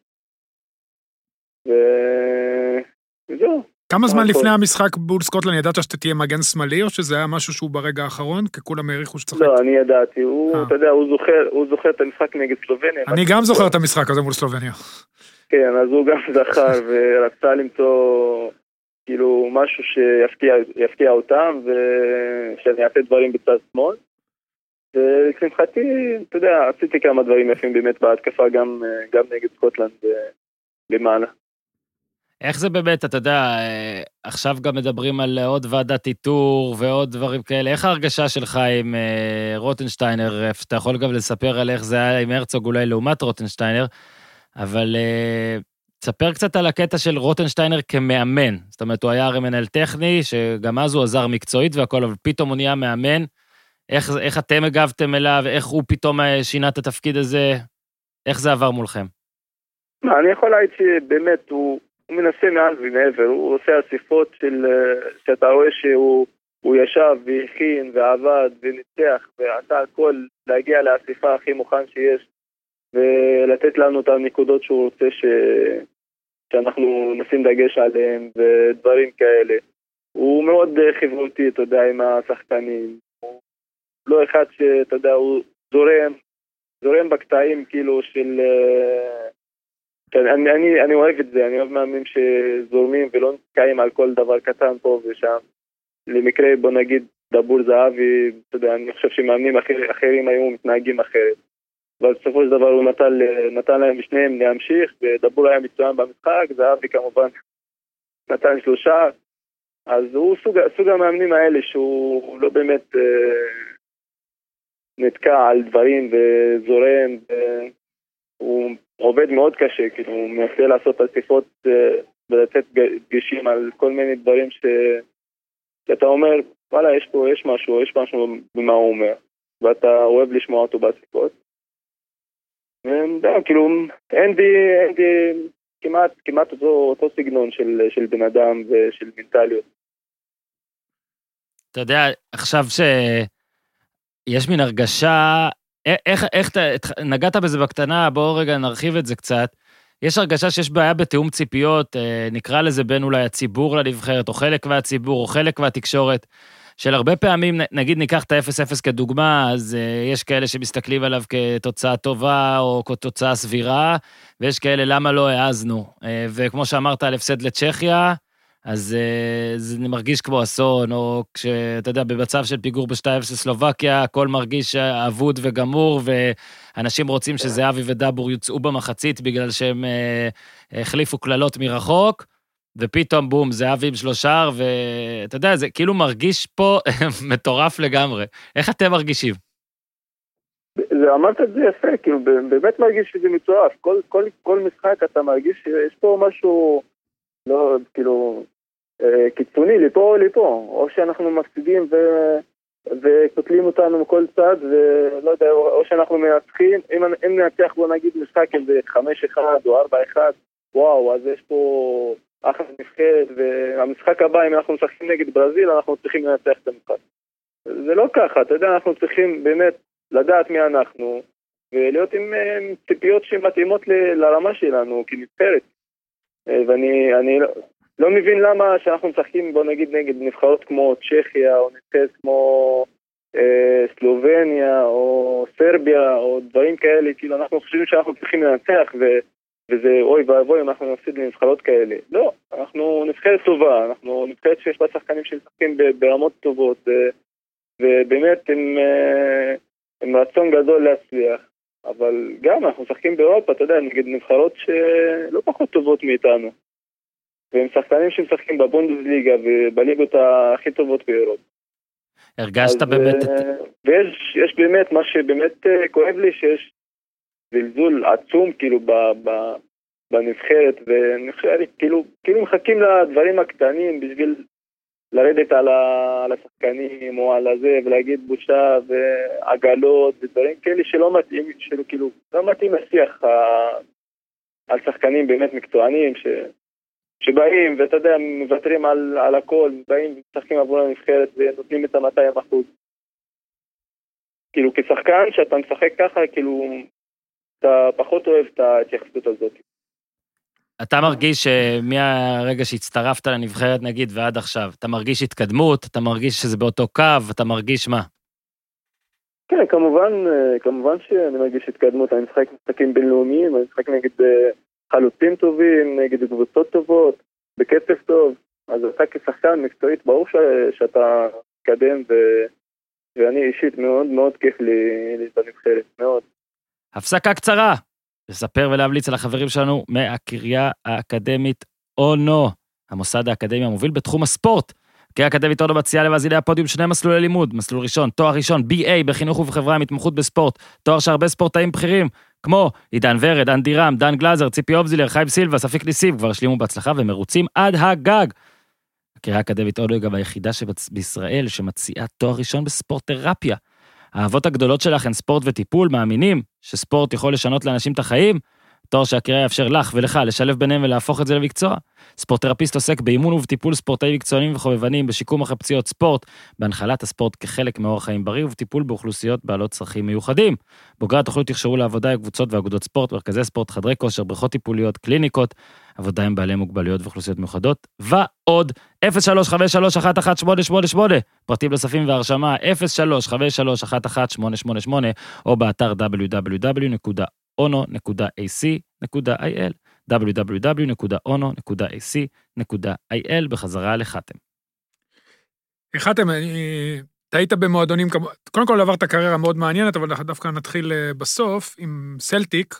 וזהו. כמה זמן לפני המשחק מול סקוטלנד ידעת שאתה תהיה מגן שמאלי, או שזה היה משהו שהוא ברגע האחרון, כי כולם העריכו שצריך... לא, אני ידעתי, הוא, אתה יודע, הוא זוכר, הוא זוכר את המשחק נגד סלובניה. אני גם זוכר את המשחק הזה מול סלובניה. כן, אז הוא גם זכר, ורצה למצוא, כאילו, משהו שיפקיע אותם, ושאני אעשה דברים בצד שמאל. ולשמחתי, אתה יודע, עשיתי כמה דברים יפים באמת בהתקפה, גם, גם נגד סקוטלנד למעלה. איך זה באמת, אתה יודע, עכשיו גם מדברים על עוד ועדת איתור ועוד דברים כאלה, איך ההרגשה שלך עם רוטנשטיינר, אתה יכול גם לספר על איך זה היה עם הרצוג אולי לעומת רוטנשטיינר, אבל תספר קצת על הקטע של רוטנשטיינר כמאמן, זאת אומרת, הוא היה הרי מנהל טכני, שגם אז הוא עזר מקצועית והכל, אבל פתאום הוא נהיה מאמן, איך, איך אתם הגבתם אליו, איך הוא פתאום שינה את התפקיד הזה, איך זה עבר מולכם? אני יכול להגיד שבאמת הוא הוא מנסה מעל ומעבר, הוא עושה אסיפות של, שאתה רואה שהוא הוא ישב והכין ועבד וניצח ועשה הכל להגיע לאסיפה הכי מוכן שיש ולתת לנו את הנקודות שהוא רוצה ש, שאנחנו נשים דגש עליהם ודברים כאלה. הוא מאוד חברותי, אתה יודע, עם השחקנים. הוא לא אחד שאתה יודע, הוא זורם, זורם בקטעים כאילו של... אני, אני, אני אוהב את זה, אני אוהב מאמנים שזורמים ולא נתקעים על כל דבר קטן פה ושם. למקרה, בוא נגיד, דבור זהבי, אתה יודע, אני חושב שמאמנים אחר, אחרים היו מתנהגים אחרת. אבל בסופו של דבר הוא נתן, נתן להם שניהם להמשיך, ודבור היה מצוין במשחק, זהבי כמובן נתן שלושה. אז הוא סוג, סוג המאמנים האלה שהוא לא באמת אה, נתקע על דברים וזורם, הוא עובד מאוד קשה, כאילו הוא מנסה לעשות אסיפות ולתת דגשים על כל מיני דברים ש... שאתה אומר, וואלה, יש פה, יש משהו, יש משהו במה הוא אומר, ואתה אוהב לשמוע אותו באסיפות. ודאו, כאילו, אין בי, אין בי כמעט, כמעט אותו, אותו סגנון של, של בן אדם ושל מנטליות. אתה יודע, עכשיו שיש מין הרגשה... איך, איך, נגעת בזה בקטנה, בואו רגע נרחיב את זה קצת, יש הרגשה שיש בעיה בתאום ציפיות, נקרא לזה בין אולי הציבור לנבחרת, או חלק מהציבור, או חלק מהתקשורת, של הרבה פעמים, נגיד ניקח את ה-אפס אפס כדוגמה, אז יש כאלה שמסתכלים עליו כתוצאה טובה, או כתוצאה סבירה, ויש כאלה למה לא העזנו, וכמו שאמרת על הפסד לצ'כיה, אז uh, זה מרגיש כמו אסון, או כשאתה יודע, במצב של פיגור ב-שתיים אפס לסלובקיה, הכל מרגיש אבוד וגמור, ואנשים רוצים שזהבי ודאבור יוצאו במחצית, בגלל שהם uh, החליפו כללות מרחוק, ופתאום בום, זהבי עם שלושה, ואתה יודע, זה כאילו מרגיש פה מטורף לגמרי. איך אתם מרגישים? זה, אמרת את זה יפה, כאילו, באמת מרגיש שזה מטורף. כל, כל, כל משחק אתה מרגיש שיש פה משהו, לא, כאילו, אה, קיצוני, לפה או לפה. או שאנחנו מפסידים ו... וקוטלים אותנו מכל צד, ולא יודע, או שאנחנו מנצחים. אם, אם ננצח, בוא נגיד משחק איזה חמש אחד או ארבע אחד, וואו, אז יש פה אחת נבחרת, והמשחק הבא, אם אנחנו משחקים נגד ברזיל, אנחנו צריכים לנצח את המשחק. זה לא ככה, אתה יודע, אנחנו צריכים באמת לדעת מי אנחנו, ולהיות עם ציפיות שמתאימות ל, לרמה שלנו, כנבחרת. ואני אני לא, לא מבין למה שאנחנו משחקים, בוא נגיד, נגד נבחרות כמו צ'כיה, או נבחרת כמו אה, סלובניה, או סרביה, או דברים כאלה, כאילו אנחנו חושבים שאנחנו צריכים לנצח, ו, וזה אוי ואבוי, אנחנו נפסיד לנבחרות כאלה. לא, אנחנו נבחרת טובה, אנחנו נבחרת שיש בה שחקנים שמשחקים ברמות טובות, ובאמת עם, עם רצון גדול להצליח. אבל גם אנחנו משחקים באירופה, אתה יודע, נגד נבחרות שלא פחות טובות מאיתנו. והם שחקנים שמשחקים בבונדסליגה ובליגות הכי טובות באירופה. הרגשת באמת את... ויש יש באמת, מה שבאמת כואב לי, שיש זלזול עצום כאילו ב, ב, בנבחרת, ואני חושב, כאילו, כאילו מחכים לדברים הקטנים בשביל לרדת על, ה, על השחקנים או על הזה, ולהגיד בושה ועגלות ודברים כאלה שלא מתאים, שלא, כאילו, לא מתאים לשיח ה, על שחקנים באמת מקצוענים, ש, שבאים, ואתה יודע, מוותרים על, על הכל, באים ומשחקים עבור הנבחרת ונותנים את ה-מאתיים אחוז. כאילו, כשחקן שאתה משחק ככה, כאילו, אתה פחות אוהב את ההתייחסות הזאת. אתה מרגיש שמהרגע שהצטרפת לנבחרת, נגיד, ועד עכשיו, אתה מרגיש התקדמות, אתה מרגיש שזה באותו קו, אתה מרגיש מה? כן, כמובן, כמובן שאני מרגיש התקדמות, אני משחק משחקים בינלאומיים, אני משחק נגד חלוצים טובים, נגד קבוצות טובות, בקצב טוב, אז אתה כשחקן מקצועית, ברור ש... שאתה מתקדם, ו... ואני אישית מאוד מאוד כיף לי, לי בנבחרת, מאוד. הפסקה קצרה, לספר ולהמליץ על החברים שלנו מהקריה האקדמית אונו, המוסד האקדמי המוביל בתחום הספורט. הקריה האקדמית אונו מציעה למאזיני הפודיום שני מסלולי לימוד, מסלול ראשון, תואר ראשון, בי איי בחינוך ובחברה עם התמחות בספורט, תואר שהרבה ספורטאים בכירים, כמו עידן ורד, דן דירם, דן גלזר, ציפי אובזילר, חיים סילבה, ספיק ניסים, כבר השלימו בהצלחה ומרוצים עד הגג. הקריה האקדמית אונו היא גם היחידה בישראל שמציעה תואר ראשון בספורט תרפיה. האהבות הגדולות שלך הן ספורט וטיפול, מאמינים שספורט יכול לשנות לאנשים את החיים, תואר שהקריה יאפשר לך ולך לשלב ביניהם ולהפוך את זה למקצוע. ספורט-תרפיסט עוסק באימון ובטיפול ספורטאים מקצוענים וחובבנים, בשיקום אחרי פציעות ספורט, בהנחלת הספורט כחלק מאורח חיים בריא ובטיפול באוכלוסיות בעלות צרכים מיוחדים. בוגרי התוכנית יחשרו לעבודה עם קבוצות ואגודות ספורט, מרכזי ספורט, חדרי כושר, בריכות טיפוליות, קליניקות, עבודה עם בעלי מוגבלויות ואוכלוסיות מיוחדות, ועוד אפס שלוש חמש שלוש אחת אחת שמונה שמונה שמונה, פרטים נוספים והרשמה אפס שלוש חמש שלוש אחת אחת שמונה שמונה שמונה, או באתר דאבליו דאבליו דאבליו נקודה אונו נקודה איי סי נקודה איי אל, דאבליו דאבליו דאבליו נקודה אונו נקודה איי סי נקודה איי אל, בחזרה לחתם. חתם, אתה היית במועדונים, קודם כל עברת קריירה מאוד מעניינת, אבל דווקא נתחיל בסוף עם סלטיק.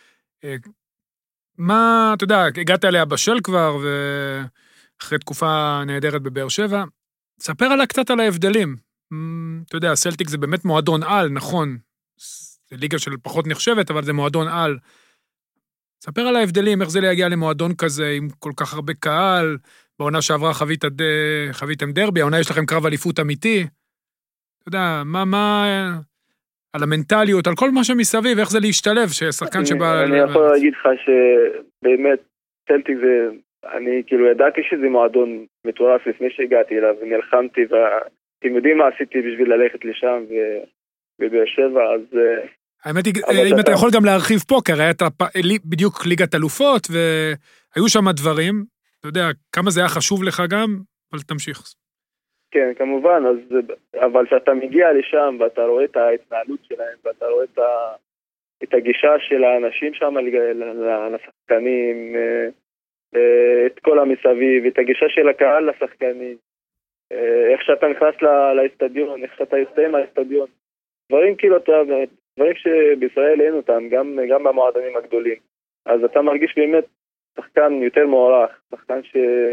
מה, אתה יודע, הגעת אליה בשל כבר, ואחרי תקופה נהדרת בבאר שבע, ספר עליה קצת על ההבדלים. אתה יודע, סלטיק זה באמת מועדון על, נכון, זה ליגה של פחות נחשבת, אבל זה מועדון על. ספר על ההבדלים, איך זה להגיע למועדון כזה, עם כל כך הרבה קהל, בעונה שעברה חבית, חביתם דרבי, העונה יש לכם קרב אליפות אמיתי. אתה יודע, מה, מה, על המנטליות, על כל מה שמסביב, איך זה להשתלב, ששחקן שבא... אני יכול להגיד לך שבאמת, סלטיק זה, אני כאילו ידעתי שזה מועדון מטורף לפני שהגעתי אליו, ונלחמתי, ואתם יודעים מה עשיתי בשביל ללכת לשם, ובאר שבע, אז... האמת היא, אם אתה יכול גם להרחיב פה, כי הרי אתה בדיוק ליגת אלופות, והיו שם דברים, אתה יודע, כמה זה היה חשוב לך גם, אבל תמשיך. כן, כמובן, אז, אבל כשאתה מגיע לשם, ואתה רואה את ההתנהלות שלהם, ואתה רואה את, ה, את הגישה של האנשים שם, לשחקנים, את כל המסביב, את הגישה של הקהל לשחקנים, איך שאתה נכנס לאסטדיון, איך שאתה יוצא מהאסטדיון, דברים כאילו, דברים שבישראל אין אותם, גם, גם במועדונים הגדולים. אז אתה מרגיש באמת שחקן יותר מוערך, שחקן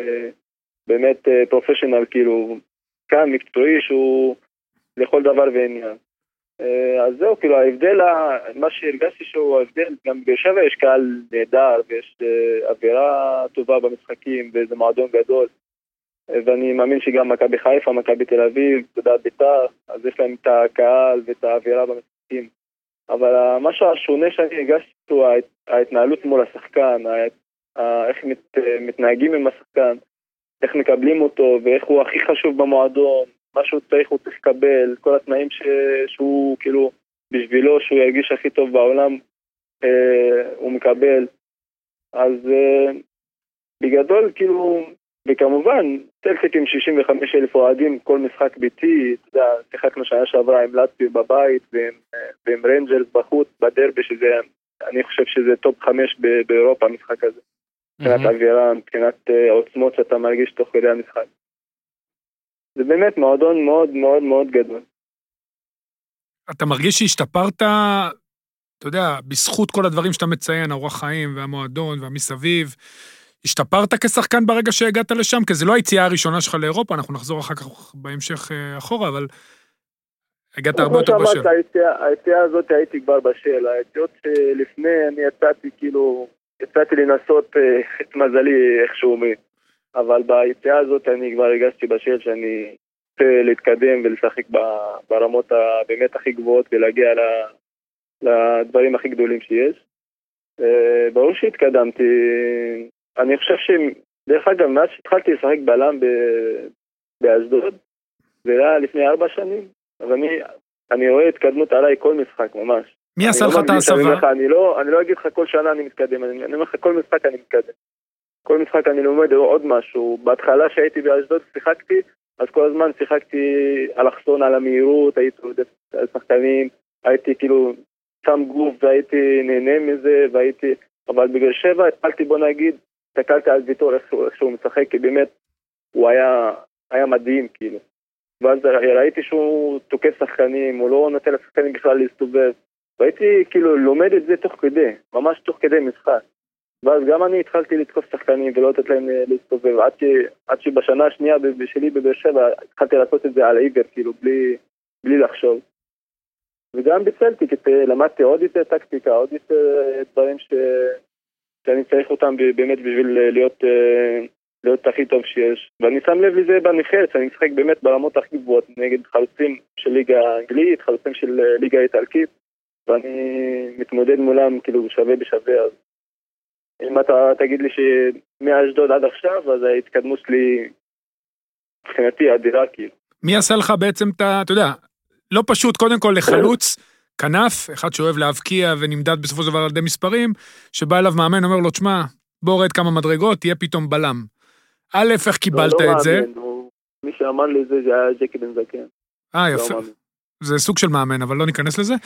שבאמת פרופשיונל, כאילו, שחקן מקצועי שהוא לכל דבר ועניין. אז זהו, כאילו, ההבדל, מה שהרגשתי שהוא ההבדל, גם בשבע יש קהל נהדר, ויש אווירה טובה במשחקים, וזה מועדון גדול, ואני מאמין שגם מכבי חיפה, מכבי תל אביב, תודה בית"ר, אז יש להם את הקהל ואת האווירה במשחקים. אבל המשהו השונה שאני הרגשתי הוא ההתנהלות מול השחקן, איך מתנהגים עם השחקן, איך מקבלים אותו, ואיך הוא הכי חשוב במועדון, מה שהוא צריך הוא צריך לקבל, כל התנאים ש... שהוא כאילו בשבילו שהוא ירגיש הכי טוב בעולם אה, הוא מקבל. אז אה, בגדול כאילו, וכמובן סלטיק עם שישים וחמישה אלף אוהדים, כל משחק ביתי, אתה יודע, שיחקנו שנה שעברה עם לטבי בבית ועם, ועם רנג'רס בחוץ בדרבי, שזה, אני חושב שזה טופ חמש באירופה המשחק הזה, מבחינת mm-hmm. אווירה, מבחינת אה, עוצמות שאתה מרגיש תוך כדי המשחק. זה באמת מועדון מאוד מאוד מאוד גדול. אתה מרגיש שהשתפרת, אתה יודע, בזכות כל הדברים שאתה מציין, הרוח חיים והמועדון והמסביב, השתפרת כשחקן ברגע שהגעת לשם? כי זה לא היציאה הראשונה שלך לאירופה, אנחנו נחזור אחר כך בהמשך אחורה, אבל הגעת הרבה יותר בשל. היציאה הזאת הייתי כבר בשל, היציאות לפני אני יצאתי כאילו, יצאתי לנסות את מזלי איכשהו מי. אבל ביציאה הזאת אני כבר הגשתי בשל שאני רוצה להתקדם ולשחק ברמות הבאמת הכי גבוהות ולהגיע לדברים הכי גדולים שיש. ברור שהתקדמתי, אני חושב שדרך אגב מאז שהתחלתי לשחק בלם באשדוד, זה היה לפני ארבע שנים, אז אני, אני רואה התקדמות עליי כל משחק ממש. מי עשה לך את ההסבה? אני לא, אני לא אגיד לך כל שנה אני מתקדם, אני, אני אומר לך כל משחק אני מתקדם. כל משחק אני לומד עוד משהו. בהתחלה שהייתי באשדוד שיחקתי, אז כל הזמן שיחקתי על אחסון, על המהירות, הייתי על שחקנים, הייתי כאילו שם גוף והייתי נהנה מזה, והייתי, אבל בגלל שבע התחלתי בוא נגיד, תקלתי על ויתור איך, איך שהוא משחק, כי באמת הוא היה, היה מדהים כאילו. ואז ראיתי שהוא תוקף שחקנים, הוא לא נותן לשחקנים בכלל להסתובב, והייתי כאילו לומד את זה תוך כדי, ממש תוך כדי משחק. ואז גם אני התחלתי לתקוף שחקנים ולא לתת להם להסתובב, עד, ש... עד שבשנה השנייה שלי בבאר שבע התחלתי לעשות את זה על העיוור, כאילו, בלי, בלי לחשוב. וגם בצלטיק, למדתי עוד יותר טקטיקה, עוד יותר דברים ש... שאני צריך אותם באמת בשביל להיות, להיות הכי טוב שיש. ואני שם לב לזה בנבחרת, אני משחק באמת ברמות הכי גבוהות, נגד חלוצים של ליגה אנגלית, חלוצים של ליגה איטלקית, ואני מתמודד מולם כאילו שווה בשווה, אז אם אתה תגיד לי שמאשדוד עד עכשיו, אז ההתקדמות שלי מבחינתי אדירה כאילו. מי עשה לך בעצם את ה... אתה יודע, לא פשוט קודם כל לחלוץ, כנף, אחד שאוהב להבקיע ונמדד בסופו של דבר על ידי מספרים, שבא אליו מאמן, אומר לו, תשמע, בוא רד כמה מדרגות, תהיה פתאום בלם. א', איך קיבלת את זה? מי שאמר לי זה, זה היה ג'קי בן זקן. אה, יפה. זה סוג של מאמן, אבל לא ניכנס לזה.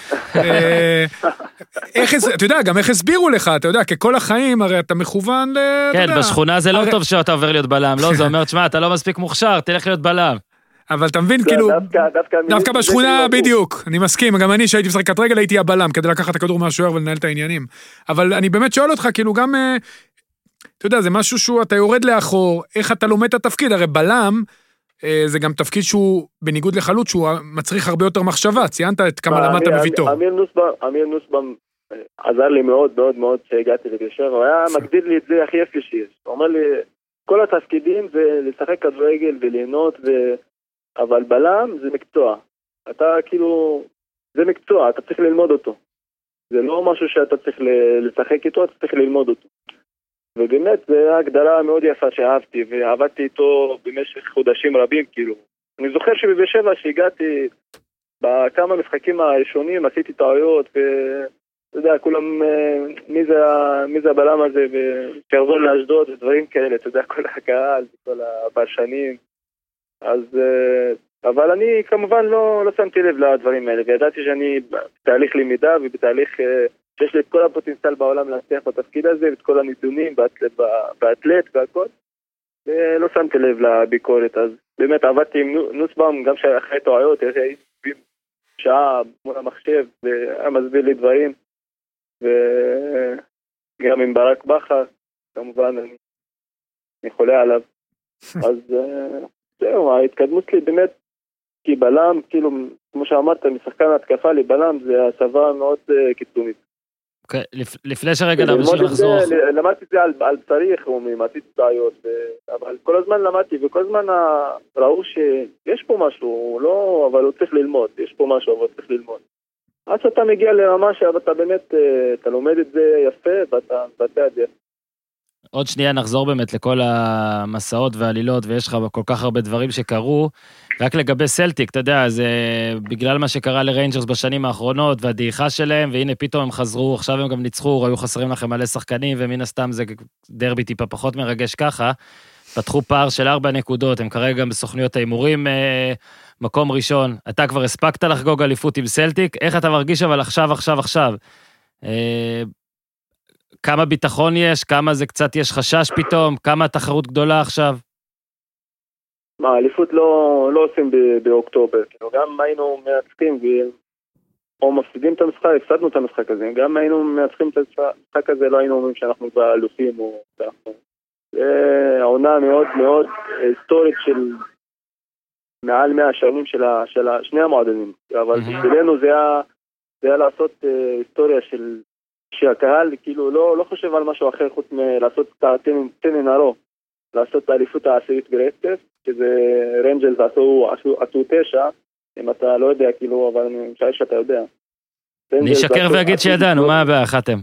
איך, אתה יודע, גם איך הסבירו לך, אתה יודע, ככל החיים, הרי אתה מכוון ל... כן, בשכונה זה לא טוב שאתה עובר להיות בלם, לא, זה אומר, תשמע, אתה לא מספיק מוכשר, תלך להיות בלם. אבל אתה מבין, כאילו, דווקא בשכונה בדיוק, אני מסכים, גם אני שהייתי משחקת רגל, הייתי הבלם, כדי לקחת את הכדור מהשוער ולנהל את העניינים. אבל אני באמת שואל אותך, כאילו, גם, אתה יודע, זה משהו שהוא, אתה יורד לאחור, איך אתה לומד את התפקיד, הרי בלם, זה גם תפקיד שהוא, בניגוד לחלוץ, שהוא מצריך הרבה יותר מחשבה, ציינת את כמה למדת בביתו. אמיר נוסבאום עזר לי מאוד מאוד מאוד שהגעתי לבאר שבע, הוא היה מגדיר לי את זה הכי יפה שיש. הוא אומר לי, כל התפקידים זה לשחק כדורגל וליהנות, אבל בלם זה מקצוע. אתה כאילו, זה מקצוע, אתה צריך ללמוד אותו. זה לא משהו שאתה צריך לשחק איתו, אתה צריך ללמוד אותו. ובאמת, זו הגדרה מאוד יפה שאהבתי, ועבדתי איתו במשך חודשים רבים, כאילו. אני זוכר שבבאר שבע שהגעתי בכמה משחקים הראשונים, עשיתי טעויות, ואתה יודע, כולם, מי זה, מי זה הבלם הזה, ושיחזור לאשדוד, ודברים כאלה, אתה יודע, כל הקהל, כל הבלשנים. אז, אבל אני כמובן לא, לא שמתי לב לדברים האלה, וידעתי שאני בתהליך למידה, ובתהליך שיש לי את כל הפוטנציאל בעולם להצליח בתפקיד הזה, ואת כל הנתונים באתלט והכל, ולא שמתי לב לביקורת, אז באמת עבדתי עם נוסבאום, גם שאחרי טועיות, הייתי שעה מול המחשב, והיה מסביר לי דברים, וגם עם ברק בכר, כמובן אני, אני חולה עליו. אז זהו, ההתקדמות שלי באמת, כי בלם, כאילו, כמו שאמרת, משחקן התקפה לי בלם, זה הסבה מאוד קיצונית. אוקיי, לפני שרגע נמשיך לחזור. למדתי את זה על צריך, עשיתי בעיות, אבל כל הזמן למדתי, וכל הזמן ראו שיש פה משהו, לא, אבל הוא צריך ללמוד, יש פה משהו, אבל הוא צריך ללמוד. עד שאתה מגיע לרמה שאתה באמת, אתה לומד את זה יפה, ואתה מבטא את זה. עוד שנייה נחזור באמת לכל המסעות והעלילות, ויש לך כל כך הרבה דברים שקרו, רק לגבי סלטיק, אתה יודע, זה בגלל מה שקרה לריינג'רס בשנים האחרונות, והדעיכה שלהם, והנה פתאום הם חזרו, עכשיו הם גם ניצחו, היו חסרים לכם מלא שחקנים, ומן הסתם זה דרבי טיפה פחות מרגש ככה, פתחו פער של ארבע נקודות, הם כרגע גם בסוכניות האימורים, מקום ראשון, אתה כבר הספקת לחגוג אליפות עם סלטיק, איך אתה מרגיש אבל עכשיו, עכשיו, עכשיו? כמה ביטחון יש, כמה זה קצת יש חשש פתאום, כמה תחרות גדולה עכשיו? מה, אליפות לא, לא עושים באוקטובר, גם היינו מנצחים או מפסידים את המשחק, הפסדנו את המשחק הזה, גם היינו מנצחים את המשחק הזה, לא היינו אומרים שאנחנו כבר אלופים או אנחנו. זה העונה מאוד מאוד היסטורית של מעל מאה שנים של, ה, של ה, שני המועדונים, אבל בשבילנו זה היה, זה היה לעשות היסטוריה של שהקהל כאילו לא, לא חושב על משהו אחר חוץ מלעשות את הטנן הרוב, לעשות את האליפות העשירית ברצף, שזה רנג'לס עשו, עשו, עשו תשע, אם אתה לא יודע כאילו, אבל אני משער שאתה יודע. אני אשקר ואגיד שידענו, מה הבא, חתם?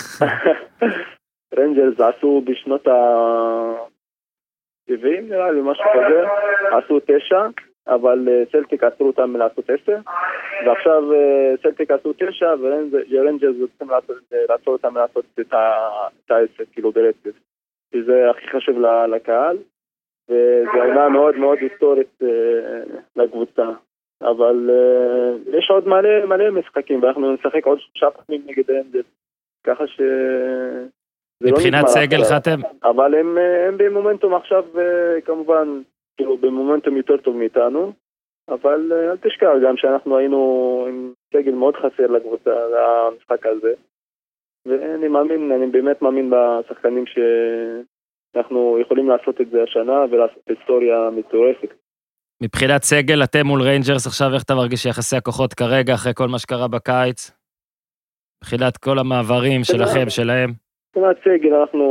רנג'לס עשו בשנות ה-שבעים, נראה לי משהו כזה, עשו תשע, אבל סלטיק עשו אותם לעשות עשר, ועכשיו סלטיק עשו תשע, ורנג'לס רוצים לעשות אותם לעשות את העשר, כאילו ברצף. שזה הכי חשוב לקהל, וזו עונה מאוד מאוד היסטורית לקבוצה. אבל יש עוד מלא מלא משחקים, ואנחנו נשחק עוד שלושה פעמים נגד רנג'לס, ככה ש... מבחינת סגל חתם? אבל הם, הם במומנטום עכשיו, כמובן, כאילו במומנטום יותר טוב מאיתנו, אבל אל תשכח גם שאנחנו היינו עם סגל מאוד חסר לקבוצה, למשחק הזה, ואני מאמין, אני באמת מאמין בשחקנים שאנחנו יכולים לעשות את זה השנה, ולעשות היסטוריה מטורפת. מבחינת סגל, אתם מול ריינג'רס, עכשיו איך אתה מרגיש שיחסי הכוחות כרגע, אחרי כל מה שקרה בקיץ? מבחינת כל המעברים שלכם, שלהם? מבחינת סגל, אנחנו...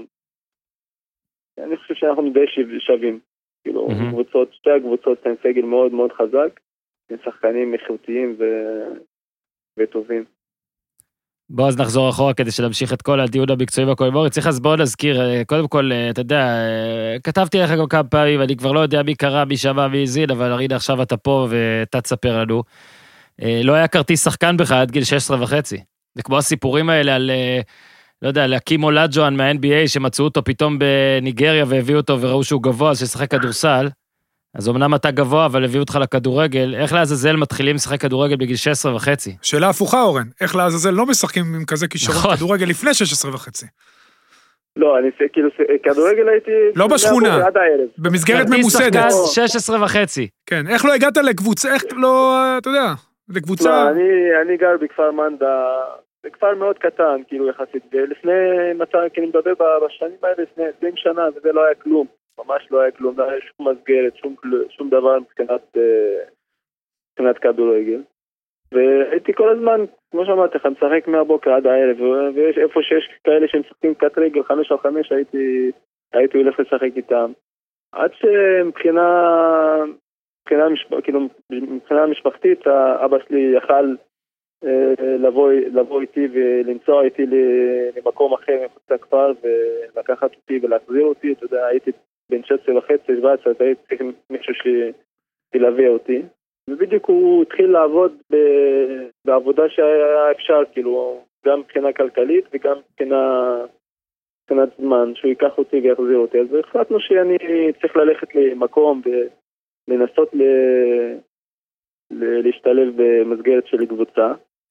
אני חושב שאנחנו די שווים. כאילו, קבוצות, שתי הקבוצות הן סגל מאוד מאוד חזק, עם שחקנים איכותיים ו... וטובים. בוא אז נחזור אחורה כדי שנמשיך את כל הדיון המקצועי והקולמורי. צריך אז בוא נזכיר, קודם כל, אתה יודע, כתבתי לך גם כמה פעמים, אני כבר לא יודע מי קרא, מי שמע, מי הזין, אבל הנה עכשיו אתה פה ואתה תספר לנו. לא היה כרטיס שחקן בך עד גיל שש עשרה וחצי. זה כמו הסיפורים האלה על, לא יודע, להקים אולג'ואן מה-אן בי איי, שמצאו אותו פתאום בניגריה והביאו אותו וראו שהוא גבוה, אז ששחק כדורסל. אז אמנם אתה גבוה, אבל הביאו אותך לכדורגל. איך לעזאזל מתחילים לשחק כדורגל בגיל שש עשרה וחצי? שאלה הפוכה, אורן. איך לעזאזל לא משחקים עם כזה כישרון כדורגל לפני שש עשרה וחצי? לא, אני כאילו, כדורגל הייתי... לא בשכונה, במסגרת ממוסדת. כרטיס שש עשרה וחצי. כן, איך לא הגעת לקבוצה, איך לא, אתה יודע, לקבוצה... לא, אני גר בכפר מנדה, זה כפר מאוד קטן, כאילו יחסית, ולפני, כי אני מדבר בשנים האלה, לפני עשרים שנה, וזה לא היה כלום. ממש לא היה כלום, לא היה שום מסגרת, שום, שום דבר מבחינת, מבחינת כדורגל. והייתי כל הזמן, כמו שאמרתי לך, משחק מהבוקר עד הערב, ויש איפה שיש כאלה שמשחקים קט רגל, חמש על חמש, הייתי, הייתי הולך לשחק איתם. עד שמבחינה, מבחינה, משפ... כאילו, מבחינה משפחתית, אבא שלי יכל לבוא, לבוא איתי ולנסוע איתי למקום אחר מחוץ לכפר, ולקחת אותי ולהחזיר אותי, אתה יודע, הייתי בן שש עשרה וחצי, שבע עשרה, הייתי צריך מישהו שתלווה אותי. ובדיוק הוא התחיל לעבוד בעבודה שהיה אפשר, כאילו, גם מבחינה כלכלית וגם מבחינה, מבחינת זמן, שהוא ייקח אותי ויחזיר אותי. אז החלטנו שאני צריך ללכת למקום ולנסות ל... ל... להשתלב במסגרת של קבוצה.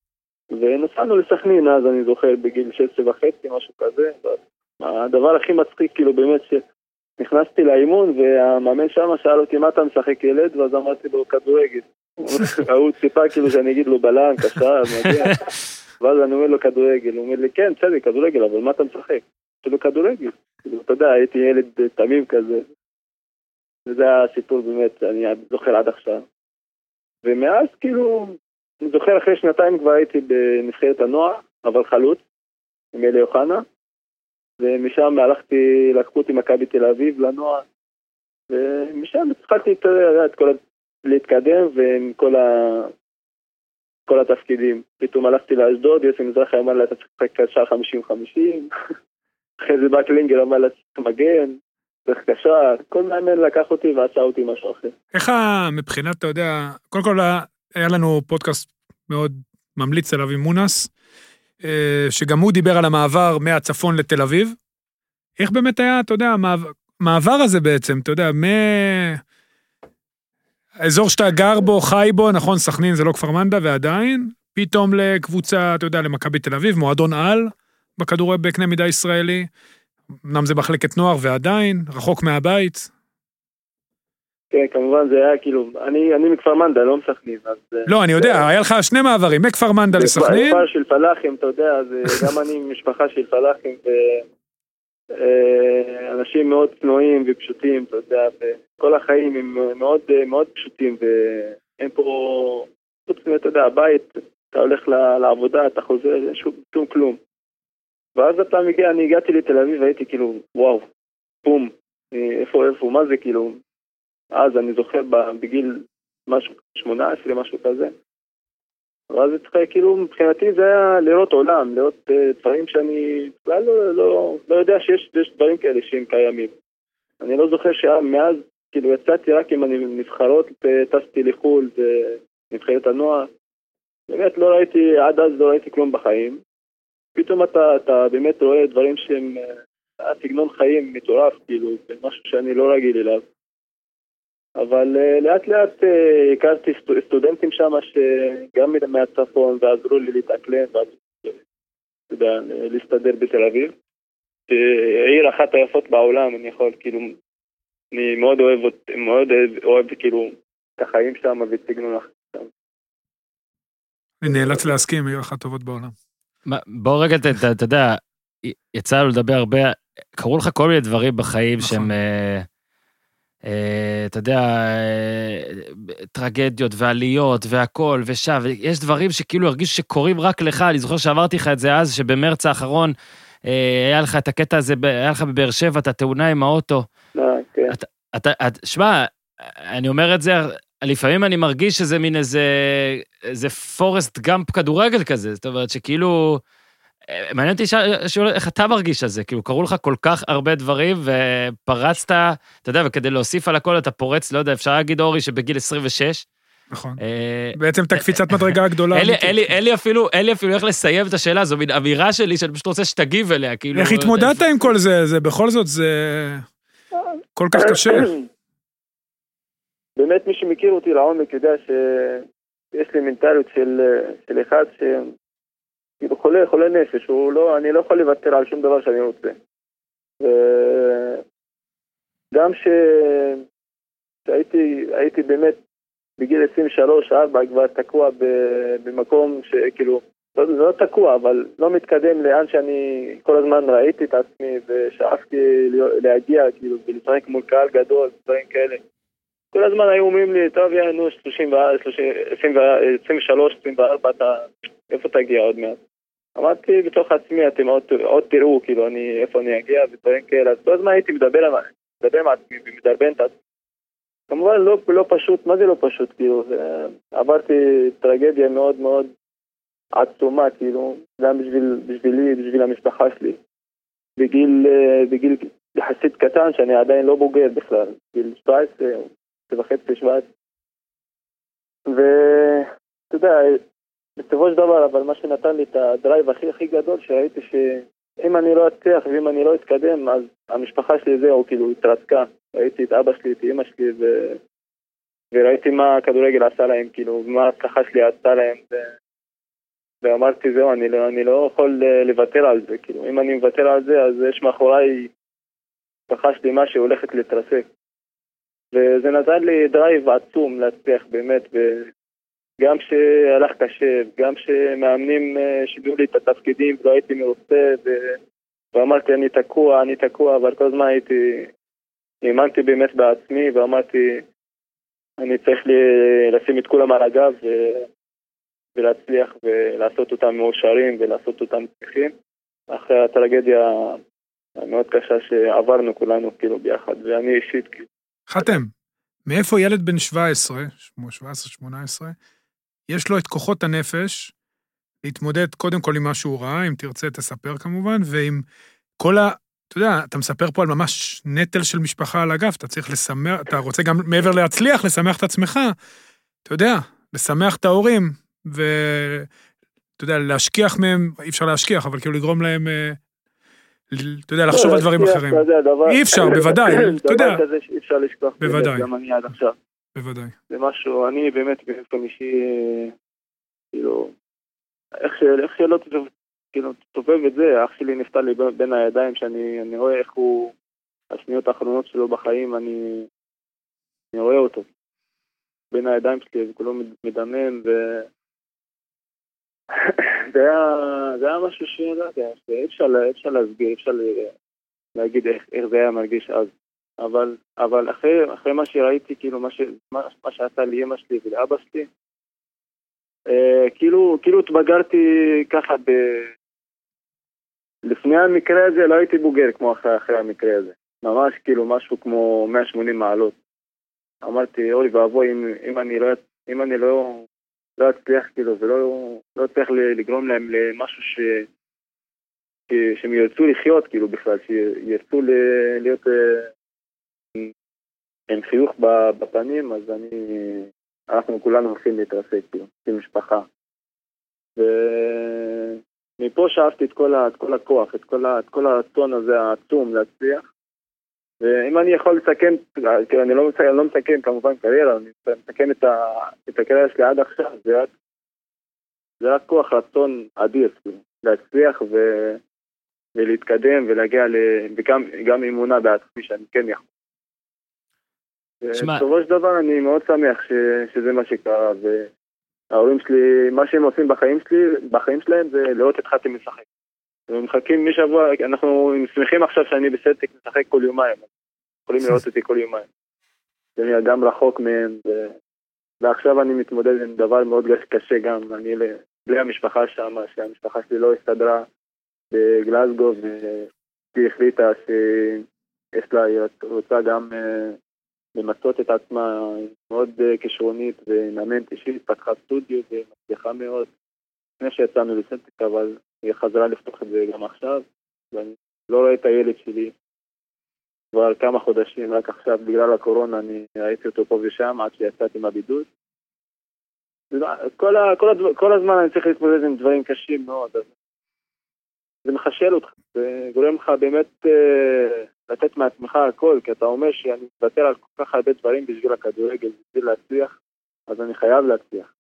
ונסענו לסכנין, אז אני זוכר בגיל שש עשרה וחצי, משהו כזה. הדבר הכי מצחיק, כאילו באמת שנכנסתי לאימון, והמאמן שם שאל אותי, מה אתה משחק ילד? ואז אמרתי לו, כדורגל. הוא ציפה כאילו שאני אגיד לו בלם, קשר, מגיע. ואז אני אומר לו כדורגל, הוא אומר לי, כן, צדיק, כדורגל, אבל מה אתה משחק? יש לו כדורגל. אתה יודע, הייתי ילד תמים כזה. וזה הסיפור באמת, אני זוכר עד עכשיו. ומאז כאילו, אני זוכר אחרי שנתיים כבר הייתי בנבחרת הנוער, אבל חלוץ, עם אלי אוחנה, ומשם הלכתי, לקחו אותי מכבי תל אביב לנוער, ומשם התחלתי את, את כל, להתקדם ועם כל, ה, כל התפקידים. פתאום הלכתי לאשדוד, יוסי מזרחי אמר לה, אתה צריך קשר חמישים חמישים, אחרי זה בא קלינגר אמר לה, צריך מגן, צריך קשר, כל מאמן לקח אותי ועשה אותי משהו אחר. איך מבחינת, אתה יודע, קודם כל היה לנו פודקאסט מאוד ממליץ עליו עם מונס, שגם הוא דיבר על המעבר מהצפון לתל אביב. איך באמת היה, אתה יודע, המעבר הזה בעצם, אתה יודע, מהאזור שאתה גר בו, חי בו, נכון, סכנין זה לא כפר מנדא ועדיין, פתאום לקבוצה, אתה יודע, למכבי תל אביב, מועדון על, בכדורגל בקנה מידה ישראלי, אמנם זה מחלקת נוער ועדיין, רחוק מהבית. כן, כמובן זה היה כאילו, אני, אני מכפר מנדא, לא מסכנין. אז, לא, אני יודע, היה לך שני מעברים, מכפר מנדא לסכנין. כפר של פלאחים, אתה יודע, אז גם אני משפחה של פלאחים, ואנשים מאוד צנועים ופשוטים, אתה יודע, וכל החיים הם מאוד, מאוד פשוטים, ואין פה, אתה יודע, הבית, אתה הולך לעבודה, אתה חוזר, אין שום כלום. ואז אתה מגיע, אני הגעתי לתל אביב, והייתי כאילו, וואו, בום, איפה, איפה, מה זה כאילו, אז אני זוכר בגיל משהו, שמונה עשרה, משהו כזה. ואז התחיל, כאילו, מבחינתי זה היה לראות עולם, לראות uh, דברים שאני לא, לא, לא, לא יודע שיש, שיש דברים כאלה שהם קיימים. אני לא זוכר שמאז, כאילו, יצאתי רק אם אני נבחרות, טסתי לחול, ונבחרת הנוער. באמת לא ראיתי, עד אז לא ראיתי כלום בחיים. פתאום אתה, אתה באמת רואה דברים שהם, סגנון חיים מטורף, כאילו, משהו שאני לא רגיל אליו. אבל uh, לאט לאט uh, הכרתי סטוד, סטודנטים שם שגם מהצפון ועזרו לי להתאקלם ועזרו לי להסתדר בתל אביב. עיר אחת היפות בעולם, אני יכול, כאילו, אני מאוד אוהב, מאוד אוהב כאילו, את החיים שם וסגנון אחת שם. אני נאלץ להסכים, עיר אחת טובות בעולם. בוא רגע, אתה יודע, יצא לנו לדבר הרבה, קראו לך כל מיני דברים בחיים שהם... אתה יודע, טרגדיות ועליות והכל ושם, ויש דברים שכאילו הרגיש שקורים רק לך. אני זוכר שעברתי לך את זה אז, שבמרץ האחרון היה לך את הקטע הזה, היה לך בבאר שבע, את התאונה עם האוטו. שמע, אני אומר את זה, לפעמים אני מרגיש שזה מין איזה פורסט גאמפ כדורגל כזה, זאת אומרת שכאילו... מעניין אותי שאול, איך אתה מרגיש על זה, כאילו קראו לך כל כך הרבה דברים ופרצת, אתה יודע, וכדי להוסיף על הכל אתה פורץ, לא יודע, אפשר להגיד אורי שבגיל עשרים ושש. נכון, בעצם את הקפיצת מדרגה הגדולה. אלי אפילו, אלי אפילו איך לסיים את השאלה, זו מין אמירה שלי שאני פשוט רוצה שתגיב אליה, כאילו... איך התמודדת עם כל זה, זה בכל זאת זה כל כך קשה. באמת מי שמכיר אותי לעומק יודע שיש לי מנטליות של אחד ש... כאילו חולה, חולה נפש, הוא לא, אני לא יכול לוותר על שום דבר שאני רוצה. וגם ש... שהייתי, הייתי באמת בגיל עשרים ושלוש ארבע כבר תקוע במקום שכאילו, לא, לא תקוע, אבל לא מתקדם לאן שאני כל הזמן ראיתי את עצמי ושאפתי להגיע, כאילו, ולשחק מול קהל גדול, דברים כאלה. כל הזמן היו אומרים לי, טוב, יענו, שלושים ושלוש, עשרים וארבע, אתה, איפה תגיע עוד מעט? אמרתי בתוך עצמי, אתם עוד, עוד תראו, כאילו, אני, איפה אני אגיע, ודברים כאלה. אז כל הזמן הייתי מדבר, מדבר עם עצמי, ומדרבן את עצמי. כמובן, לא, לא פשוט, מה זה לא פשוט, כאילו, עברתי טרגדיה מאוד מאוד עצומה, כאילו, גם בשביל, בשבילי, בשביל המשפחה שלי. בגיל, בגיל יחסית קטן, שאני עדיין לא בוגר בכלל, בגיל שבע עשרה, וחצי, שבע עשרה. ואתה יודע, בסופו של דבר, אבל מה שנתן לי את הדרייב הכי הכי גדול, שראיתי שאם אני לא אצליח ואם אני לא אתקדם, אז המשפחה שלי זהו, כאילו, התרסקה. ראיתי את אבא שלי, את אמא שלי, ו... וראיתי מה הכדורגל עשה להם, כאילו, מה ההצלחה שלי עשה להם. ו... ואמרתי, זהו, אני לא, אני לא יכול לוותר על זה, כאילו, אם אני מוותר על זה, אז יש מאחוריי משפחה שלמה שהולכת להתרסק. וזה נתן לי דרייב עצום להצליח באמת, וגם שהלך קשה, גם שמאמנים שידעו לי את התפקידים ולא הייתי מרוצה, ו... ואמרתי, אני תקוע, אני תקוע, אבל כל הזמן הייתי, האמנתי באמת בעצמי, ואמרתי, אני צריך לשים את כולם על הגב, ו... ולהצליח ולעשות אותם מאושרים ולעשות אותם צריכים, אחרי הטרגדיה המאוד קשה שעברנו כולנו כאילו ביחד, ואני אישית כאילו. חתם, מאיפה ילד בן שבע עשרה, שבע עשרה שמונה עשרה, יש לו את כוחות הנפש, להתמודד קודם כל עם מה שהוא ראה, אם תרצה תספר כמובן, ועם כל ה... אתה יודע, אתה מספר פה על ממש נטל של משפחה על הגב, אתה צריך לשמח, אתה רוצה גם מעבר להצליח, לשמח את עצמך, אתה יודע, לשמח את ההורים, ואתה יודע, להשכיח מהם, אי אפשר להשכיח, אבל כאילו לגרום להם, אתה יודע, לחשוב על דברים אחרים. אי אפשר, בוודאי, אתה יודע. דבר כזה שאי אפשר לשכוח, בוודאי. גם אני עד עכשיו. בוודאי. זה משהו, אני באמת באופן אישי, כאילו, איך שלא תסובב את זה, אח שלי נפטר לי בין הידיים, שאני רואה איך הוא, השניות האחרונות שלו בחיים, אני רואה אותו. בין הידיים שלי, וכולו מדמם, ו... זה היה, זה היה משהו שאי אפשר, אפשר להסביר, אפשר להגיד איך, איך זה היה מרגיש אז. אבל, אבל אחרי, אחרי מה שראיתי, כאילו, מה ש, מה, מה שעשה לי אמא שלי ולאבא שלי, אה, כאילו, כאילו התבגרתי ככה ב... לפני המקרה הזה לא הייתי בוגר כמו אחרי, אחרי המקרה הזה. ממש כאילו משהו כמו מאה ושמונים מעלות. אמרתי, אוי ואבוי, אם, אם אני לא, אם אני לא, לא אצליח, כאילו, ולא, לא צריך לגרום להם למשהו ש, ש, שהם ירצו לחיות, כאילו, בכלל, שירצו ל, להיות עם חיוך בפנים, אז אני, אנחנו כולנו הולכים להתרסק, כאילו, כמשפחה. ומפה שאפתי את כל, את כל הכוח, את כל, את כל הרצון הזה העצום להצליח, ואם אני יכול לסכן, כי אני לא מסכן, לא מסכן כמובן קריירה, אני מסכן את, ה, את הקריירה שלי עד עכשיו, זה רק, זה רק כוח רצון אדיר, להצליח ו, ולהתקדם ולהגיע ל, וגם גם אמונה בעצמי שאני כן יכול. בסופו של דבר אני מאוד שמח ש, שזה מה שקרה, וההורים שלי, מה שהם עושים בחיים שלי, בחיים שלהם זה לראות את חתם משחק. הם מחכים משבוע, אנחנו שמחים עכשיו שאני בסלטיק משחק כל יומיים, יכולים לראות אותי כל יומיים. זה גם רחוק מהם, ו... ועכשיו אני מתמודד עם דבר מאוד קשה גם, אני בלי המשפחה שם, שהמשפחה שלי לא הסתדרה בגלסגו, והיא החליטה שיש לה, היא רוצה גם למצות את עצמה, מאוד כשרונית ונאמנת אישית, פתחה סטודיו ומצליחה מאוד, לפני שיצאנו לסלטיק, אבל היא חזרה לפתוח את זה גם עכשיו, ואני לא רואה את הילד שלי כבר כמה חודשים, רק עכשיו בגלל הקורונה אני ראיתי אותו פה ושם עד שיצאתי מהבידוד. כל, ה, כל, הדבר, כל הזמן אני צריך להתמודד עם דברים קשים מאוד, אז זה מחשל אותך, זה גורם לך באמת אה, לתת מעצמך הכל, כי אתה אומר שאני מוותר על כל כך הרבה דברים בשביל הכדורגל, בשביל להצליח, אז אני חייב להצליח.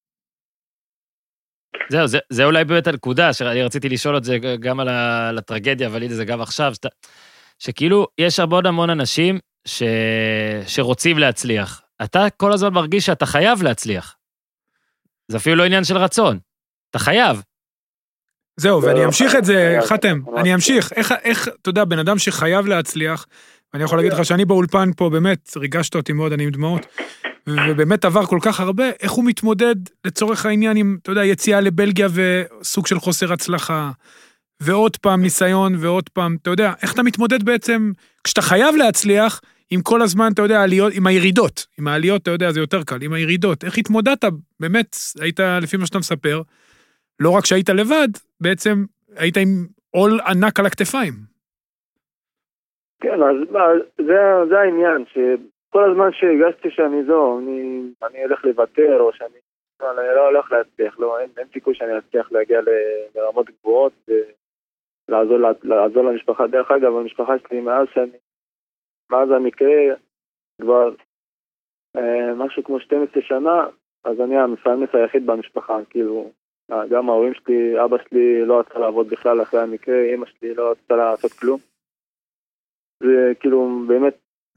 זהו, זה, זה אולי באמת הנקודה, שאני רציתי לשאול את זה גם על, ה, על הטרגדיה, אבל זה גם עכשיו, שאתה, שכאילו יש המון המון אנשים ש, שרוצים להצליח. אתה כל הזמן מרגיש שאתה חייב להצליח. זה אפילו לא עניין של רצון. אתה חייב. זהו, ואני אמשיך את זה, חתם, אני אמשיך. איך, איך, אתה יודע, בן אדם שחייב להצליח, ואני יכול להגיד לך שאני באולפן פה, באמת, ריגשת אותי מאוד, אני עם דמעות, ובאמת עבר כל כך הרבה, איך הוא מתמודד לצורך העניין עם, אתה יודע, יציאה לבלגיה וסוג של חוסר הצלחה, ועוד פעם ניסיון, ועוד פעם, אתה יודע, איך אתה מתמודד בעצם, כשאתה חייב להצליח, עם כל הזמן, אתה יודע, עליות, עם הירידות, עם העליות, אתה יודע, זה יותר קל, עם הירידות, איך התמודדת, באמת, היית, לפי מה שאתה מספר, לא רק שהיית לבד, בעצם היית עם עול ענק על הכתפיים. כן, אז זה, זה העניין, שכל הזמן שהגשתי שאני זו, אני, אני הולך לוותר, או שאני לא, לא הולך להצליח, לא, אין, אין סיכוי שאני אצליח להגיע לרמות גבוהות, ולעזור לעזור למשפחה. דרך אגב, המשפחה שלי מאז שאני, מאז המקרה, כבר אה, משהו כמו שתים עשרה שנה, אז אני המפרנס היחיד במשפחה, כאילו, גם ההורים שלי, אבא שלי לא רצה לעבוד בכלל אחרי המקרה, אמא שלי לא רצה לעשות כלום. זה כאילו באמת,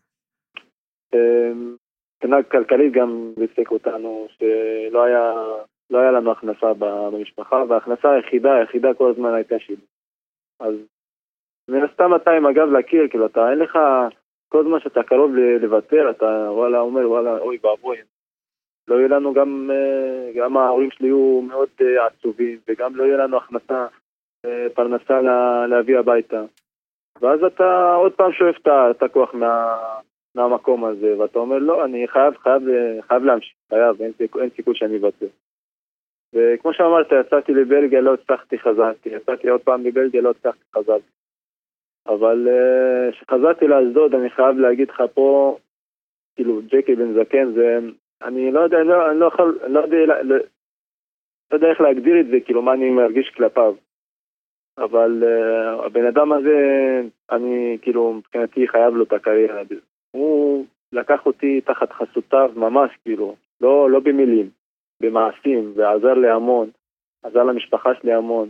מבחינה כלכלית גם הפסיק אותנו, שלא היה, לא היה לנו הכנסה במשפחה, וההכנסה היחידה, היחידה כל הזמן הייתה שלי. אז מן הסתם אתה עם הגב להכיר, כאילו אתה אין לך, כל זמן שאתה קרוב לוותר, אתה וואלה אומר, וואלה, אוי ואבוי. לא יהיה לנו גם, גם ההורים שלי יהיו מאוד עצובים, וגם לא יהיה לנו הכנסה, פרנסה להביא הביתה. ואז אתה עוד פעם שואף את הכוח מה, מהמקום הזה, ואתה אומר, לא, אני חייב, חייב, חייב להמשיך, חייב, אין, אין סיכוי שאני אבטא. וכמו שאמרת, יצאתי לבלגיה, לא הצלחתי, חזרתי. יצאתי עוד פעם לבלגיה, לא הצלחתי, חזרתי. אבל כשחזרתי לאשדוד, אני חייב להגיד לך פה, כאילו, ג'קי בן זקן, זה, אני לא יודע, אני לא, אני לא יכול, לא יודע, לא, לא יודע איך להגדיר את זה, כאילו, מה אני מרגיש כלפיו. אבל uh, הבן אדם הזה, אני כאילו, מבחינתי חייב לו את הקריירה. הוא לקח אותי תחת חסותיו ממש, כאילו, לא, לא במילים, במעשים, ועזר לי המון, עזר למשפחה שלי המון,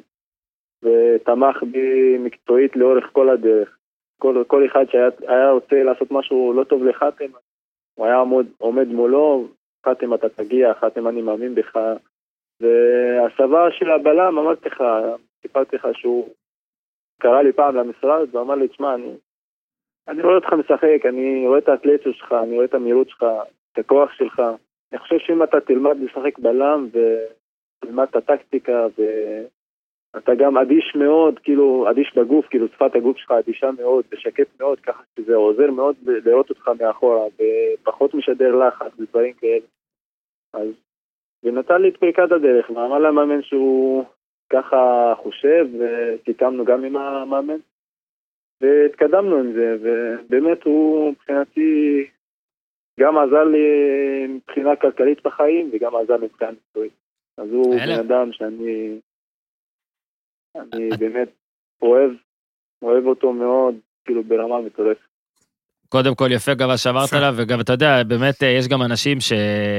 ותמך בי מקצועית לאורך כל הדרך. כל, כל אחד שהיה רוצה לעשות משהו לא טוב לחתם, הוא היה עומד, עומד מולו, חתם אתה תגיע, חתם אני מאמין בך, והסבה של הבלם, אמרתי לך, סיפרתי לך שהוא קרא לי פעם למשרד, ואמר לי, תשמע, אני, אני רואה אותך משחק, אני רואה את האתלטיות שלך, אני רואה את המהירות שלך, את הכוח שלך, אני חושב שאם אתה תלמד לשחק בלם, ותלמד את הטקטיקה, ואתה גם אדיש מאוד, כאילו, אדיש בגוף, כאילו, שפת הגוף שלך אדישה מאוד, ושקט מאוד, ככה שזה עוזר מאוד לראות אותך מאחורה, ופחות משדר לחץ, ודברים כאלה. אז, ונתן לי את פריקת הדרך, ואמר למאמן שהוא ככה חושב, וסיכמנו גם עם המאמן, והתקדמנו עם זה, ובאמת הוא מבחינתי גם עזר לי מבחינה כלכלית בחיים, וגם עזר לי מבחינה מקצועית. אז הוא בן אדם שאני אני באמת אוהב, אוהב אותו מאוד, כאילו ברמה מטורפת. קודם כל יפה גם שעברת עליו, וגם אתה יודע, באמת יש גם אנשים ש...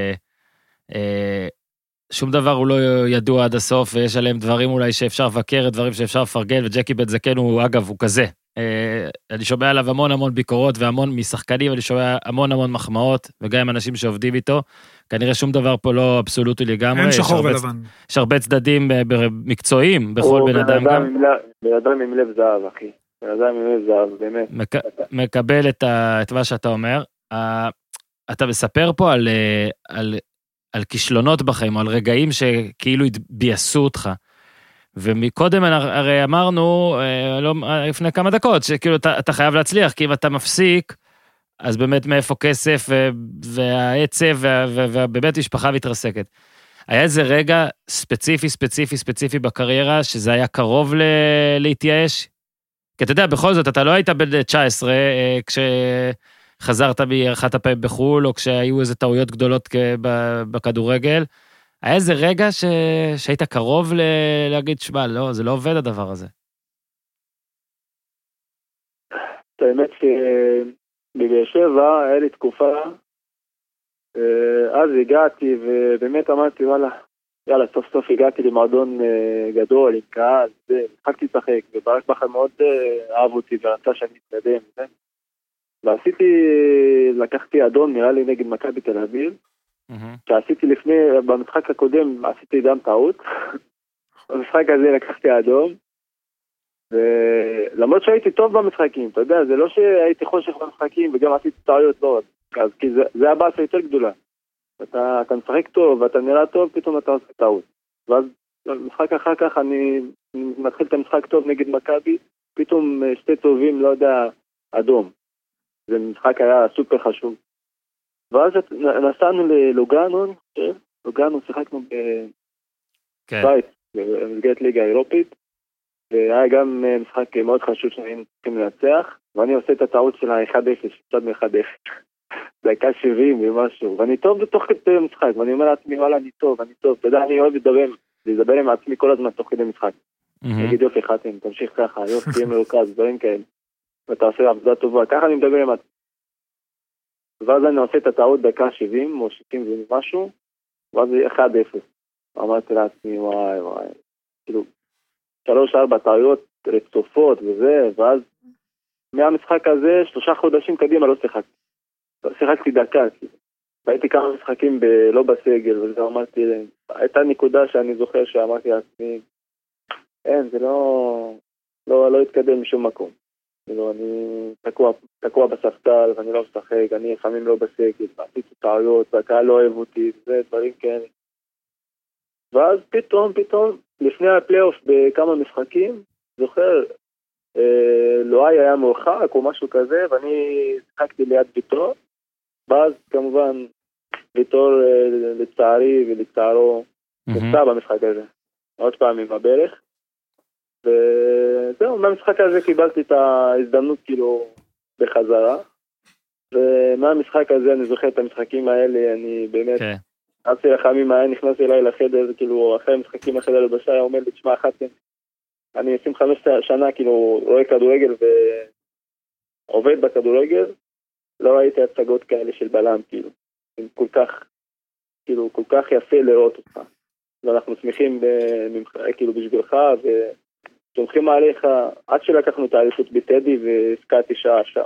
שום דבר הוא לא ידוע עד הסוף, ויש עליהם דברים אולי שאפשר לבקר, דברים שאפשר לפרגן, וג'קי בן זקן הוא, אגב, הוא כזה. אני שומע עליו המון המון ביקורות, והמון משחקנים, אני שומע המון המון מחמאות, וגם עם אנשים שעובדים איתו, כנראה שום דבר פה לא אבסולוטי לגמרי. אין שחור ולבן. יש הרבה צדדים מקצועיים, בכל בן אדם גם. בן אדם עם לב זהב, אחי. בן אדם עם לב זהב, באמת. מקבל את מה שאתה אומר. אתה מספר פה על... על על כישלונות בחיים, או על רגעים שכאילו ביאסו אותך. ומקודם הרי אמרנו, לא, לפני כמה דקות, שכאילו אתה, אתה חייב להצליח, כי אם אתה מפסיק, אז באמת מאיפה כסף, והעצב, ובאמת משפחה מתרסקת. היה איזה רגע ספציפי, ספציפי, ספציפי בקריירה, שזה היה קרוב ל- להתייאש? כי אתה יודע, בכל זאת, אתה לא היית בן תשע עשרה, כש... חזרת באחת הפעמים בחול, או כשהיו איזה טעויות גדולות בכדורגל, היה איזה רגע ש... שהיית קרוב ל... להגיד, שמה, לא, זה לא עובד הדבר הזה. האמת שבבאר שבע היה לי תקופה, אז הגעתי, ובאמת אמרתי, וואלה, יאללה, סוף סוף הגעתי למועדון גדול, עם קהל, התחלתי לשחק, וברק בכר מאוד אהב אותי, ורצה שאני אתקדם, כן? ועשיתי, לקחתי אדום, נראה לי נגד מכבי תל אביב, שעשיתי לפני, במשחק הקודם, עשיתי גם טעות, במשחק הזה לקחתי אדום, ולמרות שהייתי טוב במשחקים, אתה יודע, זה לא שהייתי חושך במשחקים, וגם עשיתי טעויות לא, אז כי זה, זה הבאסה יותר גדולה. אתה, אתה משחק טוב, ואתה נראה טוב, פתאום אתה עושה טעות. ואז במשחק אחר כך אני מתחיל את המשחק טוב נגד מכבי, פתאום שתי טובים, לא יודע, אדום. זה משחק היה סופר חשוב. ואז נסענו ללוגאנו, לוגאנו שיחקנו בבית, במסגרת ליגה האירופית, והיה גם משחק מאוד חשוב שהיינו צריכים לנצח, ואני עושה את הטעות של ה-אחד אפס, קצת מ-אחד אפס. דקה שבעים ומשהו, ואני טוב בתוך כדי משחק, ואני אומר לעצמי, וואלה, אני טוב, אני טוב, אתה יודע, אני אוהב לדבר, לדבר עם עצמי כל הזמן תוך כדי משחק. נגיד יופי חתם, תמשיך ככה, יופי, תהיה מרוכז, דברים כאלה. ואתה עושה עבודה טובה, ככה אני מדבר עם עצמי. ואז אני עושה את הטעות דקה שבעים או שבעים ומשהו, ואז זה אחד אפס. אמרתי לעצמי, וואי וואי, כאילו, שלוש ארבע טעויות רצופות וזה, ואז מהמשחק הזה, שלושה חודשים קדימה לא שיחקתי. לא שיחקתי דקה, כאילו. והייתי כמה משחקים ב... לא בסגל, וזה אמרתי להם, הייתה נקודה שאני זוכר שאמרתי לעצמי, אין, זה לא, לא, לא התקדם משום מקום. כאילו, אני תקוע, תקוע בספסל, ואני לא משחק, אני לפעמים לא בסגל, ועשיתי טעויות, והקהל לא אוהב אותי, זה דברים כאלה. ואז פתאום, פתאום, לפני הפלייאוף בכמה משחקים, זוכר, אה, לואי היה מורחק או משהו כזה, ואני שיחקתי ליד ויטור, ואז כמובן ויטור אה, לצערי ולצערו נפצע במשחק הזה, עוד פעם עם הברך, וזהו, מהמשחק הזה קיבלתי את ההזדמנות כאילו בחזרה, ומהמשחק הזה אני זוכר את המשחקים האלה, אני באמת, okay. אצי לחמים היה נכנס אליי לחדר, כאילו אחרי המשחקים אחרי הלבשה, היה אומר לי, תשמע חתם, אני עשרים וחמש שנה כאילו רואה כדורגל ועובד בכדורגל, לא ראיתי הצגות כאלה של בלם, כאילו, כל כך, כאילו, כל כך יפה לראות אותך, ואנחנו שמחים ממך, כאילו בשבילך, וסומכים עליך, עד שלקחנו את האליפות בטדי והסקעתי שעה שם.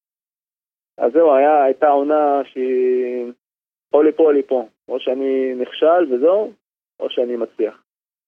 אז זהו, היה, הייתה עונה שהיא או לפה או לפה, או שאני נכשל וזהו, או שאני מצליח.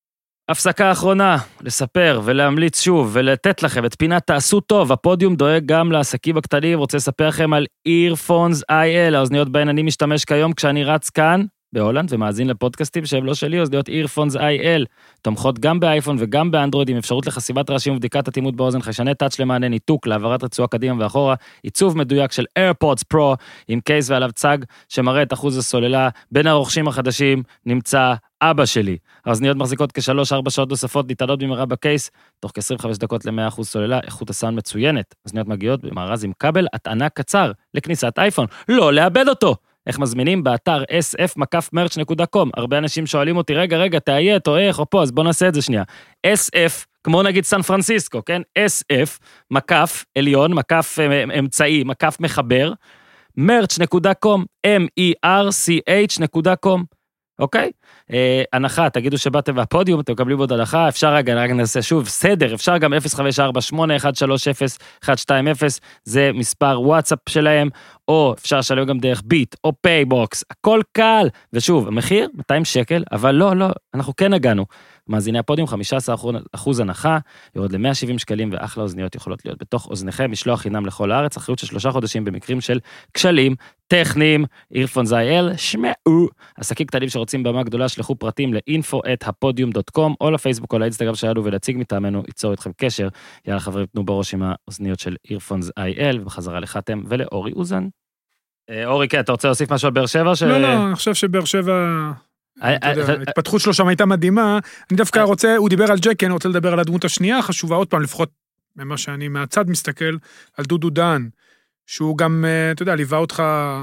הפסקה האחרונה, לספר ולהמליץ שוב ולתת לכם את פינת תעשו טוב, הפודיום דואג גם לעסקים הקטנים, רוצה לספר לכם על Earphones איי אל, האוזניות בהן אני משתמש כיום כשאני רץ כאן בהולנד ומאזין לפודקאסטים שהם לא שלי, אוזניות Earphones איי אל, תומכות גם באייפון וגם באנדרואיד עם אפשרות לחסימת רעשים ובדיקת התאימות באוזן, חיישני טאץ' למענה ניתוק, להעברת רצועה קדימה ואחורה, עיצוב מדויק של AirPods Pro עם קייס ועליו צג שמראה את אחוז הסוללה, בין הרוכשים החדשים נמצא אבא שלי. האוזניות מחזיקות כשלוש ארבע שעות נוספות, ניתנות במהרה בקייס, תוך כ-עשרים וחמש דקות ל-מאה אחוז סוללה, איכות הסאונד מצוינת. האוזניות מגיעות במארז עם כבל, הטענה קצר לכניסת אייפון. לא לאבד אותו! איך מזמינים? באתר אס אף מקף מרץ' נקודה קום. הרבה אנשים שואלים אותי, רגע, רגע, תאיית או איך או פה, אז בוא נעשה את זה שנייה. אס אף, כמו נגיד סן פרנסיסקו, כן? אס אף, מקף עליון, מקף אמצעי, מקף מחבר, מרץ' נקודה קום, אם אי אר סי אייץ' נקודה קום. אוקיי? אה, הנחה, תגידו שבאתם והפודיום, אתם מקבלים עוד הנחה, אפשר רגע, רגע נעשה שוב, סדר, אפשר גם אפס חמש ארבע שמונה אחת שלוש אפס אחת שתיים אפס, זה מספר וואטסאפ שלהם, או אפשר לשלם גם דרך ביט, או פייבוקס, הכל קל, ושוב, המחיר, מאתיים שקל, אבל לא, לא, אנחנו כן הגענו, מאזיני הפודיום, חמישה עשר אחוז הנחה, יורד ל-מאה שבעים שקלים, ואחלה אוזניות יכולות להיות בתוך אוזניכם, משלוח חינם לכל הארץ, אחריות של שלושה חודשים במקרים של כשלים טכניים, Earphones איי אל, שמעו, עסקים קטנים שרוצים במה גדולה, שלחו פרטים ל-info at הפודיום דוט קום, או לפייסבוק או לאינסטגרם שלנו, ולהציג מטעמנו, ייצור איתכם קשר, יאללה חברים, תנו בראש עם האוזניות של Earphones איי אל, ובחזרה לחתם ולאורי אוזן. אורי, כן, אתה רוצה להוסיף משהו על באר שבע? לא, לא, אני חושב שבאר שבע... ההתפתחות שלו שם הייתה מדהימה, אני דווקא רוצה, הוא דיבר על ג'קי, אני רוצה לדבר על הדמות השנייה, חשובה עוד פעם, לפחות ממה שאני מהצד מסתכל, על דודו דן, שהוא גם, אתה יודע, ליווה אותך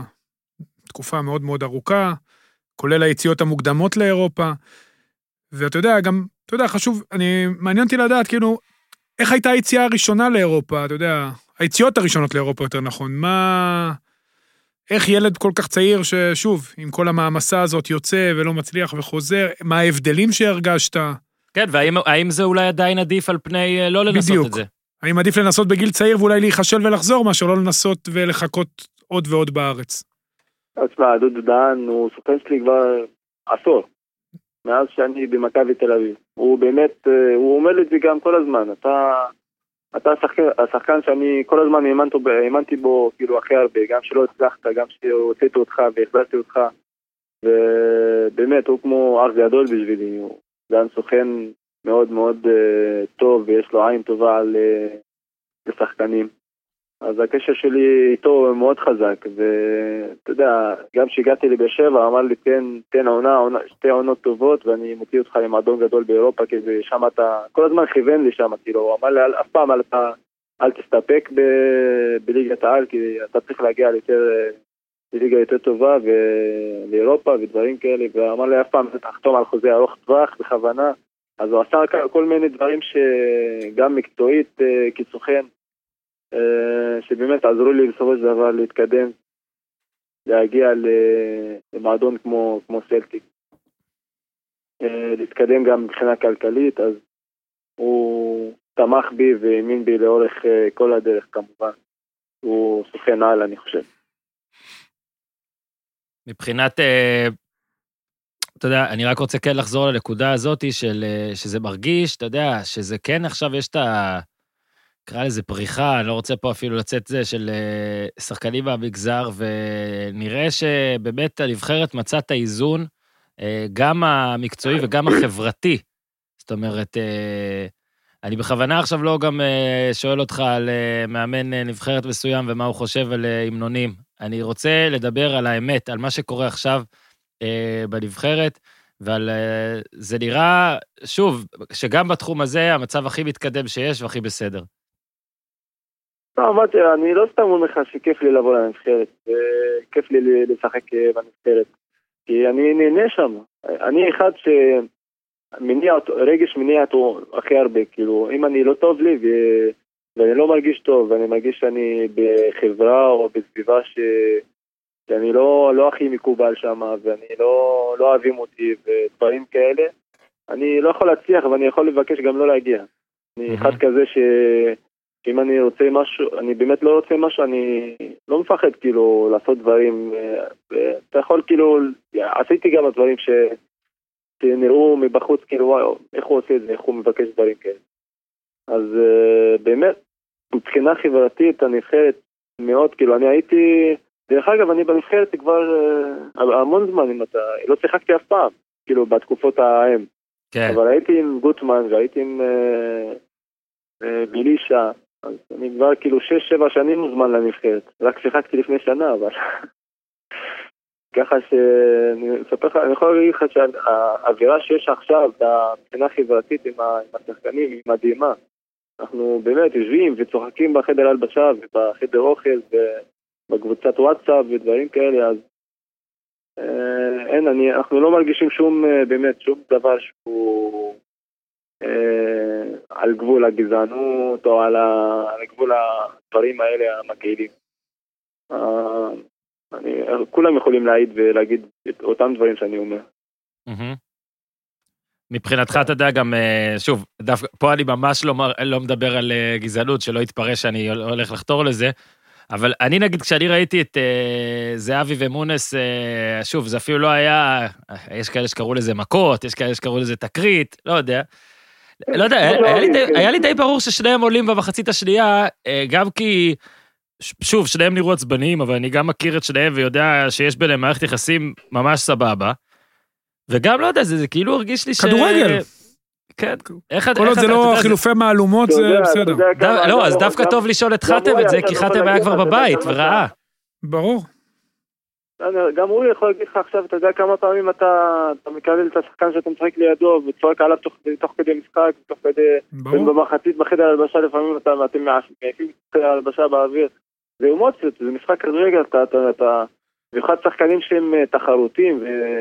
תקופה מאוד מאוד ארוכה, כולל היציאות המוקדמות לאירופה, ואתה יודע, גם, אתה יודע, חשוב, אני, מעניין אותי לדעת, כאילו, איך הייתה היציאה הראשונה לאירופה, אתה יודע, היציאות הראשונות לאירופה יותר נכון, מה... איך ילד כל כך צעיר ששוב, עם כל המאמסה הזאת יוצא ולא מצליח וחוזר, מה ההבדלים שהרגשת? כן, והאם זה אולי עדיין עדיף על פני לא לנסות בדיוק. את זה? האם עדיף לנסות בגיל צעיר ואולי להיחשל ולחזור, מאשר לא לנסות ולחכות עוד ועוד בארץ? אז מה, דודו דן הוא סוכן שלי כבר עשור, מאז שאני במכבי תל אביב. הוא באמת, הוא אומר לי את זה גם כל הזמן, אתה... אתה השחקן, השחקן שאני כל הזמן האמנתי, האמנתי בו כאילו הכי הרבה, גם שלא הצלחת, גם שהוצאתי אותך והחזרתי אותך, ובאמת הוא כמו אח גדול בשבילי, הוא גם סוכן מאוד מאוד uh, טוב ויש לו עין טובה על uh, לשחקנים. אז הקשר שלי איתו מאוד חזק, ואתה יודע, גם שהגעתי לבאר שבע, אמר לי, תן, תן עונה, עונה, שתי עונות טובות, ואני מוציא אותך למועדון גדול באירופה, כי שם אתה, כל הזמן כיוון לי שם, כאילו, הוא אמר לי, אף פעם אל, אל, אל תסתפק ב, בליגת העל, כי אתה צריך להגיע ליותר, לליגה יותר טובה, ולאירופה ודברים כאלה, ואמר לי, אף פעם תחתום על חוזה ארוך טווח, בכוונה, אז הוא עשה כל מיני דברים שגם מקצועית כסוכן, שבאמת עזרו לי בסופו של דבר להתקדם, להגיע למועדון כמו, כמו סלטיק. להתקדם גם מבחינה כלכלית, אז הוא תמך בי והאמין בי לאורך כל הדרך כמובן. הוא סוכן על, אני חושב. מבחינת, אתה יודע, אני רק רוצה כן לחזור לנקודה הזאת של, שזה מרגיש, אתה יודע, שזה כן עכשיו יש את ה... קרא לזה פריחה, אני לא רוצה פה אפילו לצאת זה, של שחקנים מהמגזר, ונראה שבאמת הנבחרת מצא את האיזון, גם המקצועי וגם החברתי. זאת אומרת, אני בכוונה עכשיו לא גם שואל אותך על מאמן נבחרת מסוים, ומה הוא חושב על המנונים. אני רוצה לדבר על האמת, על מה שקורה עכשיו בנבחרת, ועל זה נראה, שוב, שגם בתחום הזה, המצב הכי מתקדם שיש, והכי בסדר. לא, אמרתי, אני לא סתם אומר לך שכיף לי לבוא לנבחרת, וכיף לי לשחק בנבחרת, כי אני נהנה שם. אני אחד שמניע אותו, רגש מניע אותו הכי הרבה, כאילו, אם אני לא טוב לי, ו... ואני לא מרגיש טוב, ואני מרגיש שאני בחברה או בסביבה ש... שאני לא, לא הכי מקובל שם, ואני לא, לא אוהבים אותי, ודברים כאלה, אני לא יכול להצליח, ואני יכול לבקש גם לא להגיע. אני אחד כזה ש... אם אני רוצה משהו, אני באמת לא רוצה משהו, אני לא מפחד כאילו לעשות דברים, אתה יכול כאילו, עשיתי גם הדברים ש... שנראו מבחוץ, כאילו וואו, איך הוא עושה את זה, איך הוא מבקש דברים כאלה. אז באמת, מבחינה חברתית, הנבחרת מאוד, כאילו אני הייתי, דרך אגב, אני בנבחרת כבר המון זמן, אם אתה, לא שיחקתי אף פעם, כאילו בתקופות ההם. כן. אבל הייתי עם גוטמן, והייתי עם בילישה, אז אני כבר כאילו שש, שבע שנים מוזמן לנבחרת. רק שיחקתי לפני שנה, אבל... ככה שאני אספר לך, אני יכול להגיד לך שהאווירה שיש עכשיו, מבחינה חברתית עם השחקנים, היא מדהימה. אנחנו באמת יושבים וצוחקים בחדר הלבשה ובחדר אוכל ובקבוצת וואטסאפ ודברים כאלה, אז אין, אני, אנחנו לא מרגישים שום, באמת, שום דבר שהוא... על גבול הגזענות או על גבול הדברים האלה המגעילים. כולם יכולים להעיד ולהגיד את אותם דברים שאני אומר. מבחינתך אתה יודע גם, שוב, פה אני ממש לא מדבר על גזענות, שלא יתפרש שאני הולך לחתור לזה, אבל אני נגיד כשאני ראיתי את זהבי ומונס, שוב, זה אפילו לא היה, יש כאלה שקראו לזה מכות, יש כאלה שקראו לזה תקרית, לא יודע, לא יודע, היה לי די ברור ששניהם עולים במחצית השנייה, גם כי, שוב, שניהם נראו עצבניים, אבל אני גם מכיר את שניהם ויודע שיש ביניהם מערכת יחסים ממש סבבה, וגם לא יודע, זה כאילו הרגיש לי ש... כדורגל. כן. כל עוד זה לא חילופי מהלומות, זה בסדר. לא, אז דווקא טוב לשאול את חתם את זה, כי חתם היה כבר בבית וראה. ברור. גם הוא יכול להגיד לך עכשיו, אתה יודע כמה פעמים אתה מקבל את השחקן שאתה משחק לידו, וצורק עליו תוך כדי משחק, תוך כדי... במחצית בחדר הלבשה, לפעמים אתם מעיפים בחדר הלבשה באוויר. זה אמוציות, זה משחק כדורגל, אתה... במיוחד שחקנים שהם תחרותיים,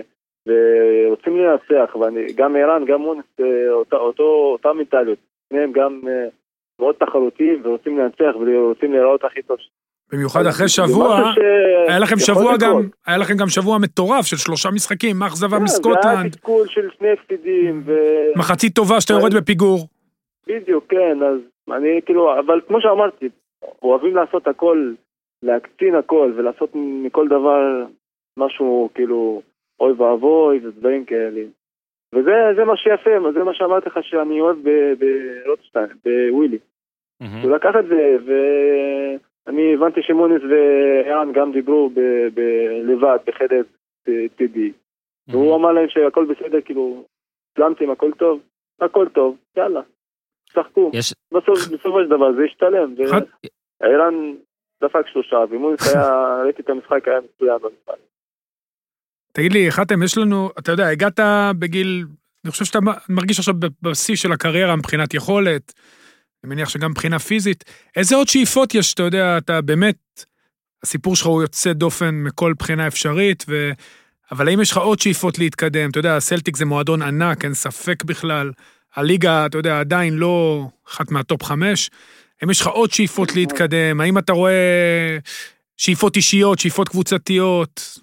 ורוצים לנצח, וגם איראן, גם מונס, אותה מנטליות. שניהם גם מאוד תחרותיים, ורוצים לנצח, ורוצים להיראות הכי טוב. במיוחד אחרי שבוע, היה לכם שבוע גם, היה לכם גם שבוע מטורף של שלושה משחקים, מאכזבה מסקוטלנד. זה היה תסכול של שני הפסידים. מחצית טובה שאתה יורד בפיגור. בדיוק, כן, אז אני כאילו, אבל כמו שאמרתי, אוהבים לעשות הכל, להקצין הכל, ולעשות מכל דבר משהו כאילו, אוי ואבוי, ודברים כאלה. וזה מה שיפה, זה מה שאמרתי לך שאני אוהב ברוטשטיין, בווילי. הוא לקח את זה, ואני הבנתי שמונס ואירן גם דיברו לבד, בחדר טבעי. והוא אמר להם שהכל בסדר, כאילו, סלמתם, הכל טוב, הכל טוב, יאללה, שחקו. בסופו של דבר זה השתלם, ואירן דפק שלושה, ומונס היה, ראיתי את המשחק, היה מצוין במשחק. תגיד לי, חתם, יש לנו, אתה יודע, הגעת בגיל, אני חושב שאתה מרגיש עכשיו בשיא של הקריירה מבחינת יכולת, אני מניח שגם מבחינה פיזית, איזה עוד שאיפות יש, אתה יודע, אתה באמת, הסיפור שלך הוא יוצא דופן מכל בחינה אפשרית, ו... אבל האם יש לך עוד שאיפות להתקדם? אתה יודע, סלטיק זה מועדון ענק, אין ספק בכלל, הליגה, אתה יודע, עדיין לא אחת מהטופ חמש, האם יש לך עוד שאיפות להתקדם? האם אתה רואה שאיפות אישיות, שאיפות קבוצתיות?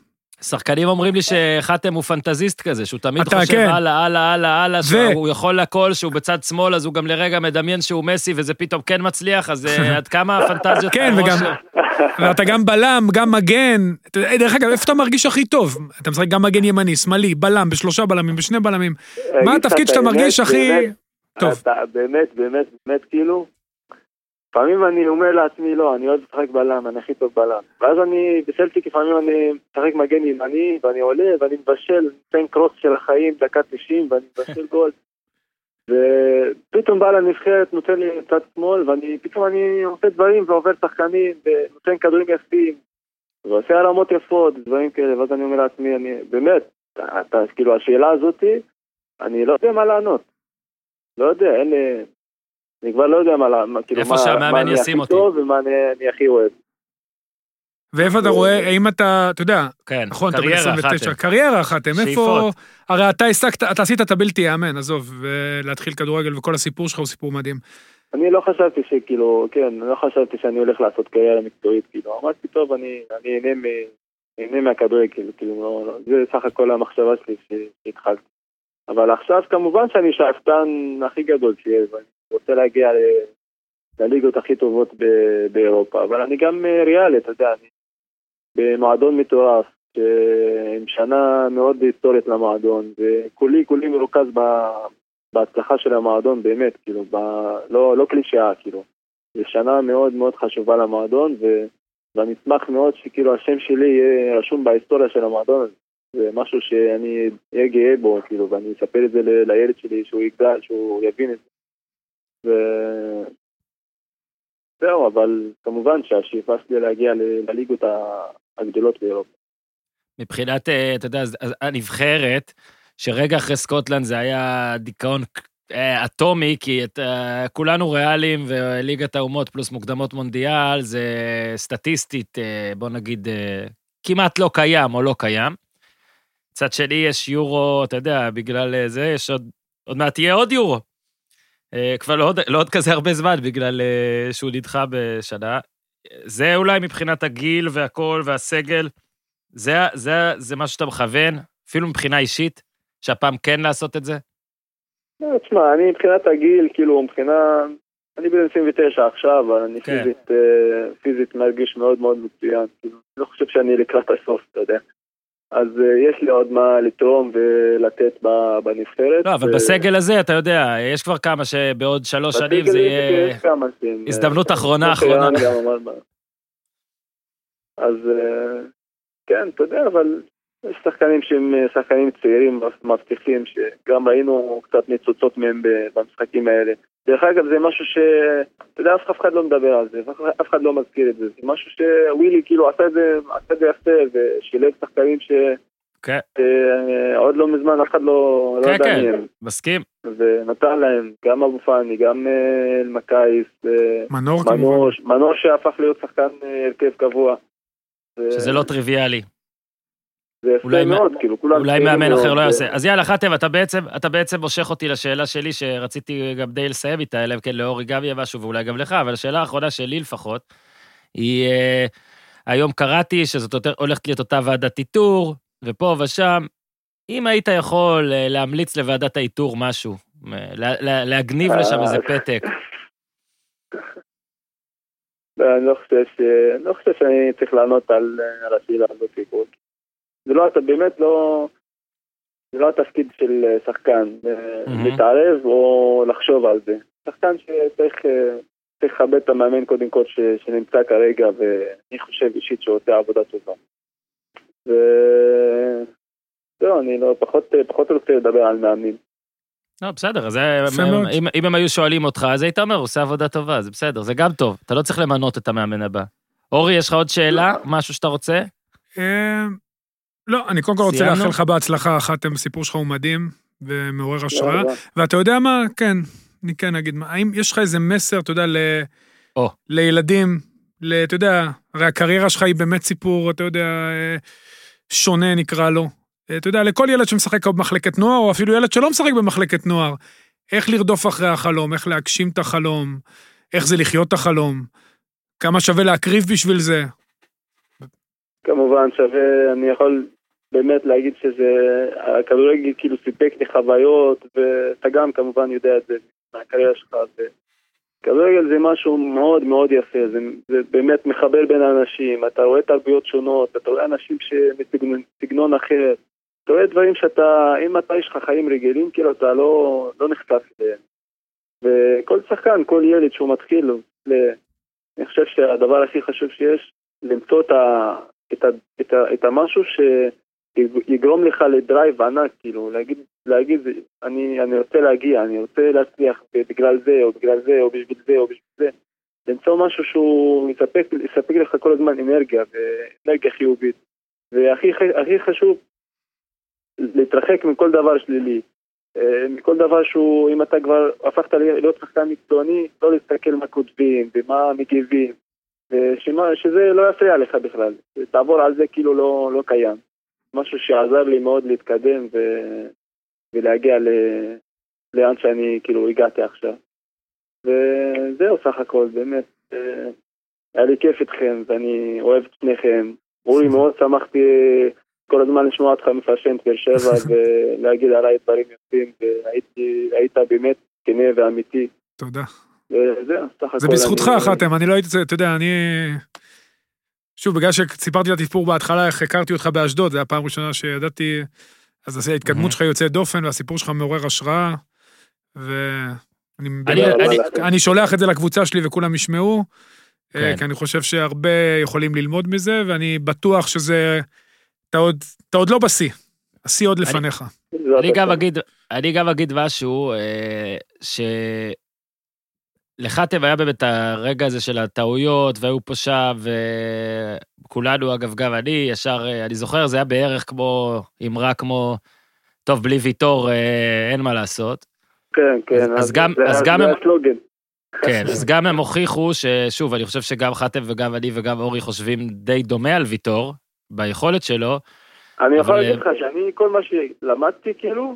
שחקנים אומרים לי שחתם הוא פנטזיסט כזה, שהוא תמיד אתה, חושב כן. הלאה, הלאה, הלאה, הלאה, ו- שהוא יכול לכל, שהוא בצד שמאל, אז הוא גם לרגע מדמיין שהוא מסי, וזה פתאום כן מצליח, אז אה, עד כמה הפנטזיות... כן, הראש וגם, שלו? ואתה גם בלם, גם מגן, אתה יודע, דרך אגב, איפה אתה מרגיש הכי טוב? אתה משחק גם מגן ימני, שמאלי, בלם, בשלושה בלמים, בשני בלמים. מה התפקיד שאתה מרגיש הכי טוב? אתה באמת, באמת, באמת, כאילו, לפעמים אני אומר לעצמי, לא, אני אוהב לשחק בלם, אני הכי טוב בלם. ואז אני, בסלטיק, לפעמים אני משחק מגן ימני, ואני עולה, ואני מבשל, נותן קרוס של החיים, דקה תשעים, ואני מבשל גול. ופתאום בא לנבחרת, נותן לי צד שמאל, ואני, פתאום אני עושה דברים, ועובר שחקנים, ונותן כדורים יפים, ועושה הרמות יפות, דברים כאלה, ואז אני אומר לעצמי, אני, באמת, אתה, כאילו, השאלה הזאת, אני לא יודע מה לענות. לא יודע, אין לי... אני כבר לא יודע מה, כאילו, איפה שהמאמן ישים אותי. טוב ומה אני, אני הכי אוהב. ואיפה אתה רואה, האם אתה, אתה יודע, כן, נכון, אתה קריירה ב-עשרים ותשע, אחת. קריירה אחת, איפה, שאיפות. הרי אתה הסתקת, אתה עשית את הבלתי יאמן, עזוב, ולהתחיל כדורגל, וכל הסיפור שלך הוא סיפור מדהים. אני לא חשבתי שכאילו, כן, אני לא חשבתי שאני הולך לעשות קריירה מקצועית, כאילו, אמרתי טוב, אני, אני אהנה מ... נהנה מהכדורגל, כאילו, לא, לא, זה סך הכל המחשבה שלי שהתחלתי. אבל עכשיו כמובן שאני שאפתן הכי גדול שיש, ואני רוצה להגיע ל... לליגות הכי טובות ב- באירופה, אבל אני גם ריאלי, אתה יודע, אני במועדון מטורף, עם שנה מאוד היסטורית למועדון, וכולי, כולי מרוכז ב- בהצלחה של המועדון, באמת, כאילו, ב- לא, לא קלישאה, כאילו. זו שנה מאוד מאוד חשובה למועדון, ו- ואני אשמח מאוד שכאילו השם שלי יהיה רשום בהיסטוריה של המועדון, זה משהו שאני אהיה גאה בו, כאילו, ואני אספר את זה ל- לילד שלי, שהוא יגדל, שהוא יבין את זה. ו- זהו, אבל כמובן שהשאיפה שלי להגיע ל- לליגות הגדולות באירופה. מבחינת, אה, אתה יודע, אז- אז הנבחרת, שרגע אחרי סקוטלנד זה היה דיכאון אה, אטומי, כי את, אה, כולנו ריאליים, וליגת האומות פלוס מוקדמות מונדיאל, זה סטטיסטית, אה, בוא נגיד, אה, כמעט לא קיים או לא קיים. מצד שני יש יורו, אתה יודע, בגלל אה, זה, יש עוד, עוד מעט יהיה עוד יורו. אה, כבר לא עוד, לא עוד כזה הרבה זמן, בגלל אה, שהוא נדחה בשנה. זה אולי מבחינת הגיל והכל והסגל, זה, זה, זה משהו שאתה מכוון, אפילו מבחינה אישית, שהפעם כן לעשות את זה? תשמע, אני מבחינת הגיל, כאילו, מבחינה... אני בן עשרים ותשע עכשיו, אבל אני כן. פיזית, אה, פיזית מרגיש מאוד מאוד מצוין. כאילו, אני לא חושב שאני לקראת הסוף, אתה יודע. אז אה, יש לי עוד מה לתרום ולתת ב- בנבחרת. לא, אבל ו- בסגל הזה, אתה יודע, יש כבר כמה שבעוד שלוש שנים בסגל זה יש- יהיה יש כמה שהם, הזדמנות אה, אחרונה, כמו אחרונה. שירן גם אמר בה. אז אה, כן, אתה יודע, אבל יש שחקנים שהם אה, שחקנים צעירים, מבטיחים, שגם ראינו קצת ניצוצות מהם ב- במשחקים האלה. דרך אגב, זה משהו ש... אתה יודע, אף אחד לא מדבר על זה, אף אחד לא מזכיר את זה. זה משהו שווילי כאילו עשה את זה, עשה את זה יפה, ושילב שחקנים ש... כן, שעוד לא מזמן אף אחד לא לא כן, ידע כן, מהם. מסכים. ונתן להם גם אבו פאני, גם אה, אלמקייס, אה, מנור כמובן. מנור, מנור שהפך להיות שחקן אה, הרכב קבוע. ו- שזה לא טריוויאלי. זה יפה אולי מה- מאוד, כאילו, כולם... אולי צעירים מאמן מאוד, אחר לא ו- יעשה. אז יאללה, חתם, אתה בעצם, אתה בעצם מושך אותי לשאלה שלי, שרציתי גם די לסיים איתה, אלא כן לאורי גם יהיה משהו, ואולי גם לך, אבל השאלה האחרונה שלי לפחות, היא, אה, היום קראתי שזאת יותר, הולכת להיות אותה ועדת איתור, ופה ושם, אם היית יכול אה, להמליץ לוועדת האיתור משהו, אה, לה, לה, להגניב לשם איזה פתק. לא, אני לא חושב ש... אני לא חושב שאני צריך לענות על, על השאלה הזאת. כאילו. זה לא, אתה באמת לא... זה לא התפקיד של שחקן, מהמם. להתערב או לחשוב על זה. שחקן שצריך צריך לכבד את המאמן קודם כל ש, שנמצא כרגע, ואני חושב אישית שעושה עבודה טובה. ו... זהו, אני לא, פחות, פחות רוצה לדבר על מאמנים. לא, בסדר, אז זה- יפה מאוד. אם, אם הם היו שואלים אותך, אז היית אומר, הוא עושה עבודה טובה, זה בסדר, זה גם טוב, אתה לא צריך למנות את המאמן הבא. אורי, יש לך עוד שאלה? משהו שאתה רוצה? אה, לא, אני קודם כל רוצה סיימנו? לאחל לך בהצלחה, אחתם, הסיפור שלך הוא מדהים ומעורר השראה, לא, ואתה יודע מה, כן, אני כן אגיד, מה, האם יש לך איזה מסר, אתה יודע, ל- או. לילדים, ל- אתה יודע, הרי הקריירה שלך היא באמת סיפור, אתה יודע, אה, שונה נקרא לו. אה, אתה יודע, לכל ילד שמשחק במחלקת נוער, או אפילו ילד שלא משחק במחלקת נוער, איך לרדוף אחרי החלום, איך להגשים את החלום, איך זה לחיות את החלום, כמה שווה להקריב בשביל זה. כמובן שווה, אני יכול באמת להגיד שזה, הכדורגל כאילו סיפק לי חוויות, ואתה גם כמובן יודע את זה מהקריירה שלך, כדורגל זה משהו מאוד מאוד יפה, זה, זה באמת מחבר בין האנשים, אתה רואה תרבויות שונות, אתה רואה אנשים שמסגנון אחר, אתה רואה דברים שאתה, אם אתה יש לך חיים רגילים, כאילו אתה לא, לא נחשף אליהם. וכל שחקן, כל ילד שהוא מתחיל, אני חושב שהדבר הכי חשוב שיש, למצוא את, ה, את, ה, את, ה, את המשהו שיגרום לך לדרייב ענק, כאילו, להגיד, להגיד אני, אני רוצה להגיע, אני רוצה להצליח בגלל זה, או בגלל זה, או בשביל זה, או בשביל זה. למצוא משהו שהוא יספק, יספק לך כל הזמן אנרגיה, ואנרגיה חיובית. והכי הכי חשוב, להתרחק מכל דבר שלילי. מכל דבר שהוא, אם אתה כבר הפכת להיות שחקן מקצועני, לא להסתכל מה כותבים ומה מגיבים, ושמה, שזה לא יפריע לך בכלל. תעבור על זה כאילו לא, לא קיים. משהו שעזר לי מאוד להתקדם ו... ולהגיע ל... לאן שאני כאילו הגעתי עכשיו. וזהו סך הכל, באמת. היה לי כיף איתכם, ואני אוהב את שניכם. אורי, מאוד שמחתי כל הזמן לשמוע אותך מפרשן באר שבע, ולהגיד עליי דברים יפים, והיית באמת כנה ואמיתי. תודה. וזהו, סך הכל. זה בזכותך, חתם, אני לא הייתי, אתה יודע, אני... שוב, בגלל שסיפרתי את הסיפור בהתחלה, איך הכרתי אותך באשדוד, זה הפעם ראשונה שידעתי, אז ההתקדמות שלך יוצאת דופן, והסיפור שלך מעורר השראה, ואני שולח את זה לקבוצה שלי וכולם ישמעו, כי אני חושב שהרבה יכולים ללמוד מזה, ואני בטוח שזה, אתה עוד לא בשיא, השיא עוד לפניך. אני גם אגיד משהו, ש... לחתם היה באמת הרגע הזה של הטעויות, והיו פה שם, וכולנו, אגב, גם אני, ישר, אני זוכר, זה היה בערך כמו, אמרה כמו, טוב, בלי ויתור, אין מה לעשות. כן, כן. אז גם, אז גם הם, כן, אז גם הם הוכיחו ששוב, אני חושב שגם חתם וגם אני וגם אורי חושבים די דומה על ויתור, ביכולת שלו. אני יכול להגיד לך שאני, כל מה שלמדתי, כאילו,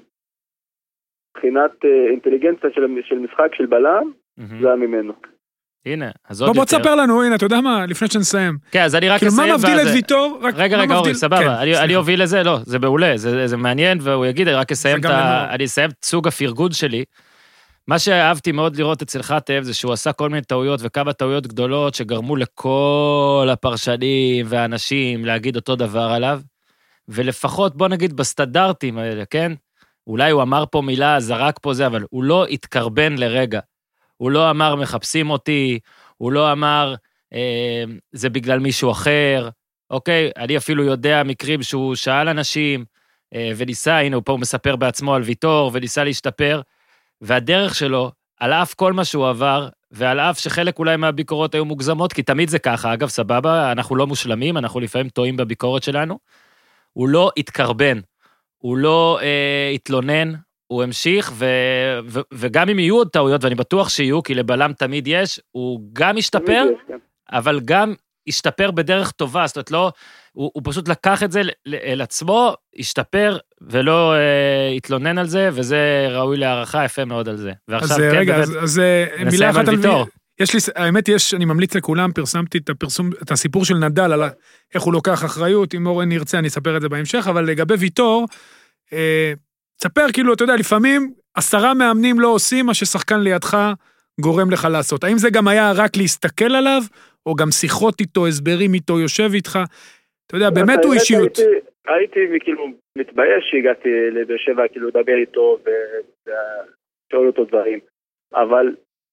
מבחינת אינטליגנציה של משחק של בלם, זה היה ממנו. הנה, אז עוד יותר. בוא תספר לנו, הנה, אתה יודע מה, לפני שנסיים. כן, אז אני רק אסיים. כאילו, מה מבדיל את ויתור? רגע, רגע, אורי, סבבה, אני אוביל לזה, לא, זה מעולה, זה מעניין, והוא יגיד, אני רק אסיים את ה... אני אסיים את סוג הפרגון שלי. מה שאהבתי מאוד לראות אצל חתם, זה שהוא עשה כל מיני טעויות, וכמה טעויות גדולות, שגרמו לכל הפרשנים והאנשים להגיד אותו דבר עליו, ולפחות, בוא נגיד, בסטנדרטים האלה, כן? אולי הוא אמר פה מילה, זרק פה זה, אבל הוא לא התקרבן לרגע. הוא לא אמר, מחפשים אותי, הוא לא אמר, אה, זה בגלל מישהו אחר, אוקיי? אני אפילו יודע מקרים שהוא שאל אנשים, אה, וניסה, הנה, הוא פה מספר בעצמו על ויתור, וניסה להשתפר, והדרך שלו, על אף כל מה שהוא עבר, ועל אף שחלק אולי מהביקורות היו מוגזמות, כי תמיד זה ככה, אגב, סבבה, אנחנו לא מושלמים, אנחנו לפעמים טועים בביקורת שלנו, הוא לא התקרבן, הוא לא אה, התלונן, הוא המשיך, ו, ו, וגם אם יהיו עוד טעויות, ואני בטוח שיהיו, כי לבלם תמיד יש, הוא גם השתפר, אבל גם השתפר בדרך טובה, זאת אומרת, לא, הוא, הוא פשוט לקח את זה אל עצמו, השתפר, ולא אה, התלונן על זה, וזה ראוי להערכה יפה מאוד על זה. ועכשיו, אז כן, רגע, באמת, אז, אז מילה אחת על ויתור. יש לי, האמת יש, אני ממליץ לכולם, פרסמתי את הפרסום, את הסיפור של נדל, על איך הוא לוקח אחריות, אם אורן ירצה, אני אספר את זה בהמשך, אבל לגבי ויתור, אה, תספר, כאילו, אתה יודע, לפעמים עשרה מאמנים לא עושים מה ששחקן לידך גורם לך לעשות. האם זה גם היה רק להסתכל עליו, או גם שיחות איתו, הסברים איתו, יושב איתך? אתה יודע, באמת הוא אישיות. הייתי כאילו מתבייש שהגעתי לבאר שבע, כאילו לדבר איתו ושאול אותו דברים. אבל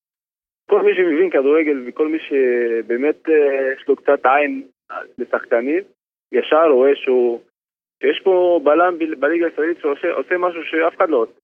כל מי שמבין כדורגל וכל מי שבאמת יש לו קצת עין לשחקנים, ישר רואה שהוא שיש פה בלם בליגה הישראלית שעושה משהו שאף אחד לא עושה.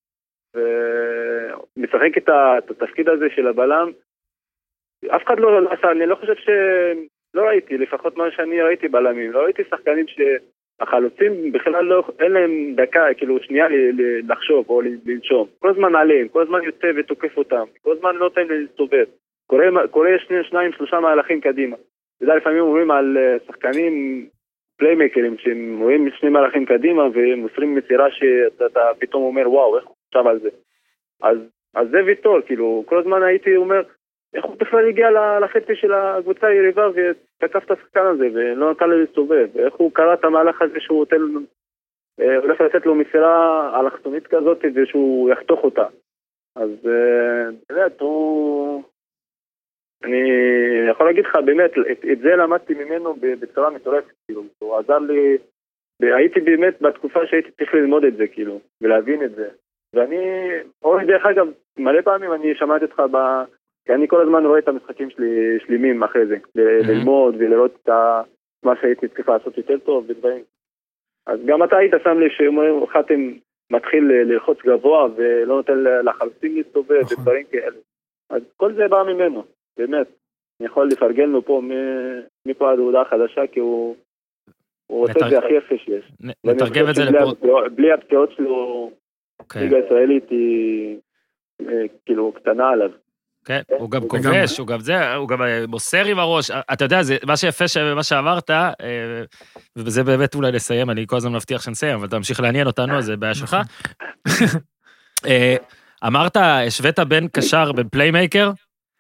ומשחק את התפקיד הזה של הבלם, אף אחד לא עשה, אני לא חושב ש... לא ראיתי, לפחות מה שאני ראיתי בלמים, לא ראיתי שחקנים שהחלוצים בכלל לא, אין להם דקה, כאילו שנייה לחשוב או לנשום. כל הזמן עליהם, כל הזמן יוצא ותוקף אותם, כל הזמן לא נותן להסתובב. קורה, קורה שני, שניים, שלושה מהלכים קדימה. וזה לפעמים אומרים על שחקנים פליימקרים, שהם רואים שני מהלכים קדימה ומוסרים מסירה שאתה פתאום אומר, וואו, איך הוא חשב על זה? אז, אז זה ויתור, כאילו, כל הזמן הייתי אומר, איך הוא בכלל הגיע לחצי של הקבוצה היריבה ותקף את השחקן הזה ולא נתן לו להסתובב, איך הוא קרא את המהלך הזה שהוא נותן הולך לתת לו מסירה אלכסונית כזאת, ושהוא יחתוך אותה. אז באמת, הוא... אני יכול להגיד לך, באמת, את, את זה למדתי ממנו בצורה מטורפת, כאילו, הוא עזר לי, הייתי באמת בתקופה שהייתי צריך ללמוד את זה, כאילו, ולהבין את זה. ואני, אורי, דרך אגב, מלא פעמים אני שמעתי אותך ב... כי אני כל הזמן רואה את המשחקים שלי שלמים אחרי זה, ל- ללמוד ולראות את ה... מה שהייתי צריך לעשות יותר טוב ודברים. אז גם אתה היית שם לי שחתם מתחיל ללחוץ גבוה ולא נותן לחלוצים להסתובב ודברים כאלה. אז כל זה בא ממנו, באמת. אני יכול לפרגן לו פה מפה עד הודעה חדשה, כי הוא עושה את זה הכי יפה שיש. נתרגם את זה לפה. בלי הפציעות שלו, ליגה הישראלית היא כאילו קטנה עליו. כן, הוא גם כובש, הוא גם זה, הוא גם מוסר עם הראש. אתה יודע, מה שיפה מה שאמרת, ובזה באמת אולי לסיים, אני כל הזמן מבטיח שנסיים, אבל תמשיך לעניין אותנו, אז זה בעיה שלך. אמרת, השווית בין קשר, בין פליימייקר,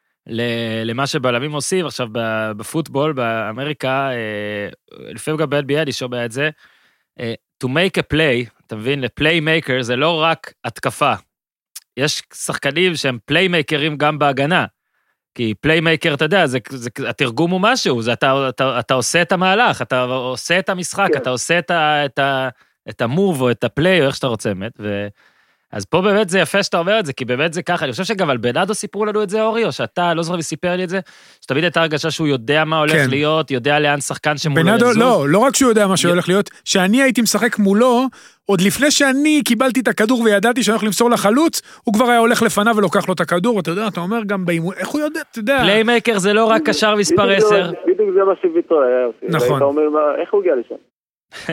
למה שבלמים עושים, עכשיו בפוטבול, באמריקה, לפעמים גם ב-אן בי איי, אני שומע את זה, to make a play, אתה מבין, לפליימייקר זה לא רק התקפה, יש שחקנים שהם פליימייקרים גם בהגנה, כי פליימייקר, אתה יודע, זה, זה, התרגום הוא משהו, זה, אתה, אתה, אתה עושה את המהלך, אתה עושה את המשחק, אתה עושה את, ה, את, ה, את המוב או את הפליי, או איך שאתה רוצה, באמת, ו... אז פה באמת זה יפה שאתה אומר את זה, כי באמת זה ככה, אני חושב שגם על בנאדו סיפרו לנו את זה, אורי, או שאתה לא זוכר וסיפר לי את זה, שתמיד הייתה הרגשה שהוא יודע מה הולך כן. להיות, יודע לאן שחקן שמולו בנאדו, לזוז. לא, לא רק שהוא יודע מה שהולך להיות, שאני הייתי משחק מולו, עוד לפני שאני קיבלתי את הכדור וידעתי שאני הולך למסור לחלוץ, הוא כבר היה הולך לפניו ולוקח לו את הכדור, אתה יודע, אתה אומר גם באימון, איך הוא יודע, אתה יודע. פליימייקר זה לא רק קשר מספר עשר. בדיוק זה מה שוויטור היה עושה. נכון. אתה אומר, איך הוא הגיע לשם?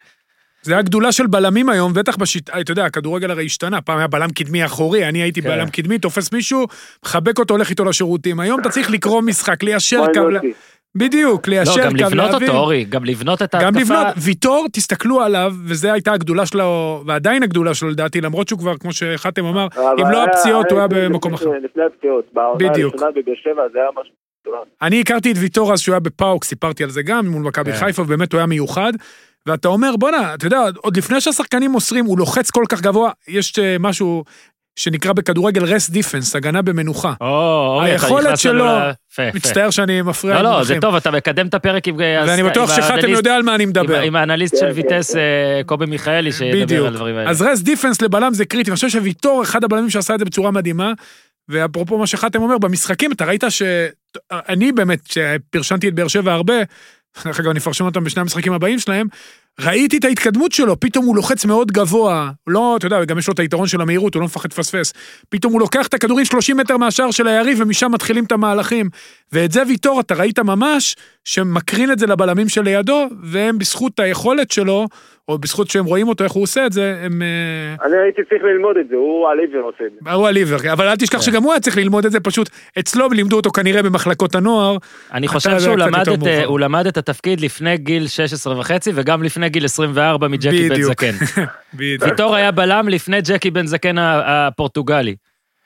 זה הגדולה של בלמים היום, בטח בשיטה, אתה יודע, הכדורגל הרי השתנה, פעם היה בלם קדמי אחורי, אני הייתי בלם קדמי, תופס מישהו, מחבק אותו, הולך איתו לשירותים. היום אתה צריך לקרוא משחק, ליישר קו, בדיוק, ליישר קו. לא, גם לבנות אותו, אורי, גם לבנות את ההתקפה. גם לבנות, ויטור, תסתכלו עליו, וזה הייתה הגדולה שלו, ועדיין הגדולה שלו לדעתי, למרות שהוא כבר, כמו שחתם אמר, אם לא הפציעות, הוא היה במקום אחר. לפני הפציעות, בעונה הראשונה בבאר שבע, זה היה משהו. אני הכרתי את ויטור אז שהוא היה בפאוק, סיפרתי על זה גם, מול מכבי חיפה, ובאמת הוא היה מיוחד. ואתה אומר, בונה, אתה יודע, עוד לפני שהשחקנים מוסרים, הוא לוחץ כל כך גבוה, יש משהו שנקרא בכדורגל רסט דיפנס, הגנה במנוחה. היכולת שלו, מצטער שאני מפריע. לא, לא, זה טוב, אתה מקדם את הפרק עם... ואני בטוח שחתם יודע על מה אני מדבר. עם האנליסט של ויטס, קובי מיכאלי, שידבר על דברים האלה. אז רסט דיפנס לבלם זה קריטי, אני חושב שוויטור, אחד הבלמים שעשה את זה בצורה מדהימה, ואפרופו מה שחתם אומר, במשחקים, אתה ראית שאני באמת, שפרשנתי את באר שבע הרבה, אחר כך אני אפרשם אותם בשני המשחקים הבאים שלהם, ראיתי את ההתקדמות שלו, פתאום הוא לוחץ מאוד גבוה, לא, אתה יודע, גם יש לו את היתרון של המהירות, הוא לא מפחד לפספס, פתאום הוא לוקח את הכדורים שלושים מטר מהשאר של היריב, ומשם מתחילים את המהלכים, ואת זה ויטור, אתה ראית ממש, שמקרין את זה לבלמים של לידו, והם בזכות היכולת שלו, או בזכות שהם רואים אותו, איך הוא עושה את זה, הם... אני הייתי צריך ללמוד את זה, הוא הליבר עושה את זה. הוא הליבר, אבל אל תשכח שגם הוא היה צריך ללמוד את זה, פשוט אצלו לימדו אותו כנראה במחלקות הנוער. אני חושב שהוא למד את התפקיד לפני גיל שש עשרה וחצי, וגם לפני גיל עשרים וארבע מג'קי בן זקן. ויטור היה בלם לפני ג'קי בן זקן הפורטוגלי.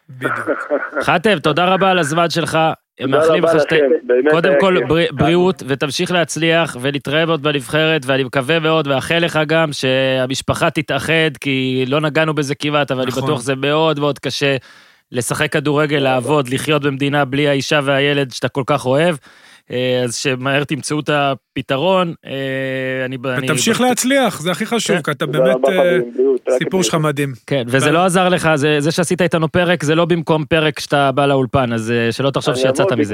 חתם, תודה רבה על הזמן שלך. מאחלים לך שתי, קודם כל בריאות, ותמשיך להצליח, ולהתראה עוד בנבחרת, ואני מקווה מאוד, ואחל לך גם שהמשפחה תתאחד, כי לא נגענו בזה כמעט, אבל אני בטוח זה מאוד מאוד קשה לשחק כדורגל, לעבוד, לחיות במדינה בלי האישה והילד שאתה כל כך אוהב, אז שמהר תמצאו את הפתרון. ותמשיך להצליח, זה הכי חשוב, כי אתה באמת סיפור שלך מדהים. כן, וזה לא עזר לך, זה שעשית איתנו פרק, זה לא במקום פרק שאתה בא לאולפן, אז שלא תחשוב שיצאת מזה.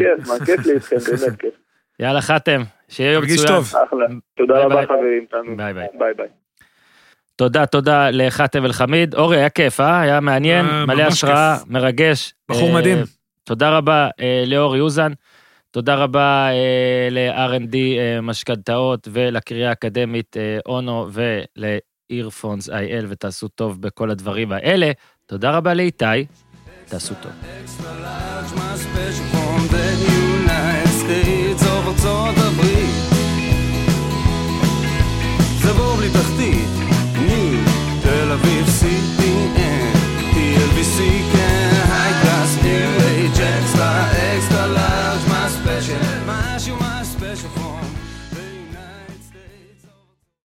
יאללה, חתם, שיהיה יום מצוין. תודה רבה חברים. ביי ביי. ביי ביי. תודה, תודה לחתם אל-חמיד. אורי, היה כיף, אה? היה מעניין, מלא השראה, מרגש. בחור מדהים. תודה רבה לאורי אוזן. תודה רבה ל-אר אנד די משכנתאות ולקריה האקדמית אונו ולאירפונס איי אל, ותעשו טוב בכל הדברים האלה. תודה רבה לאיתי, תעשו טוב. זה בור בלי תחתית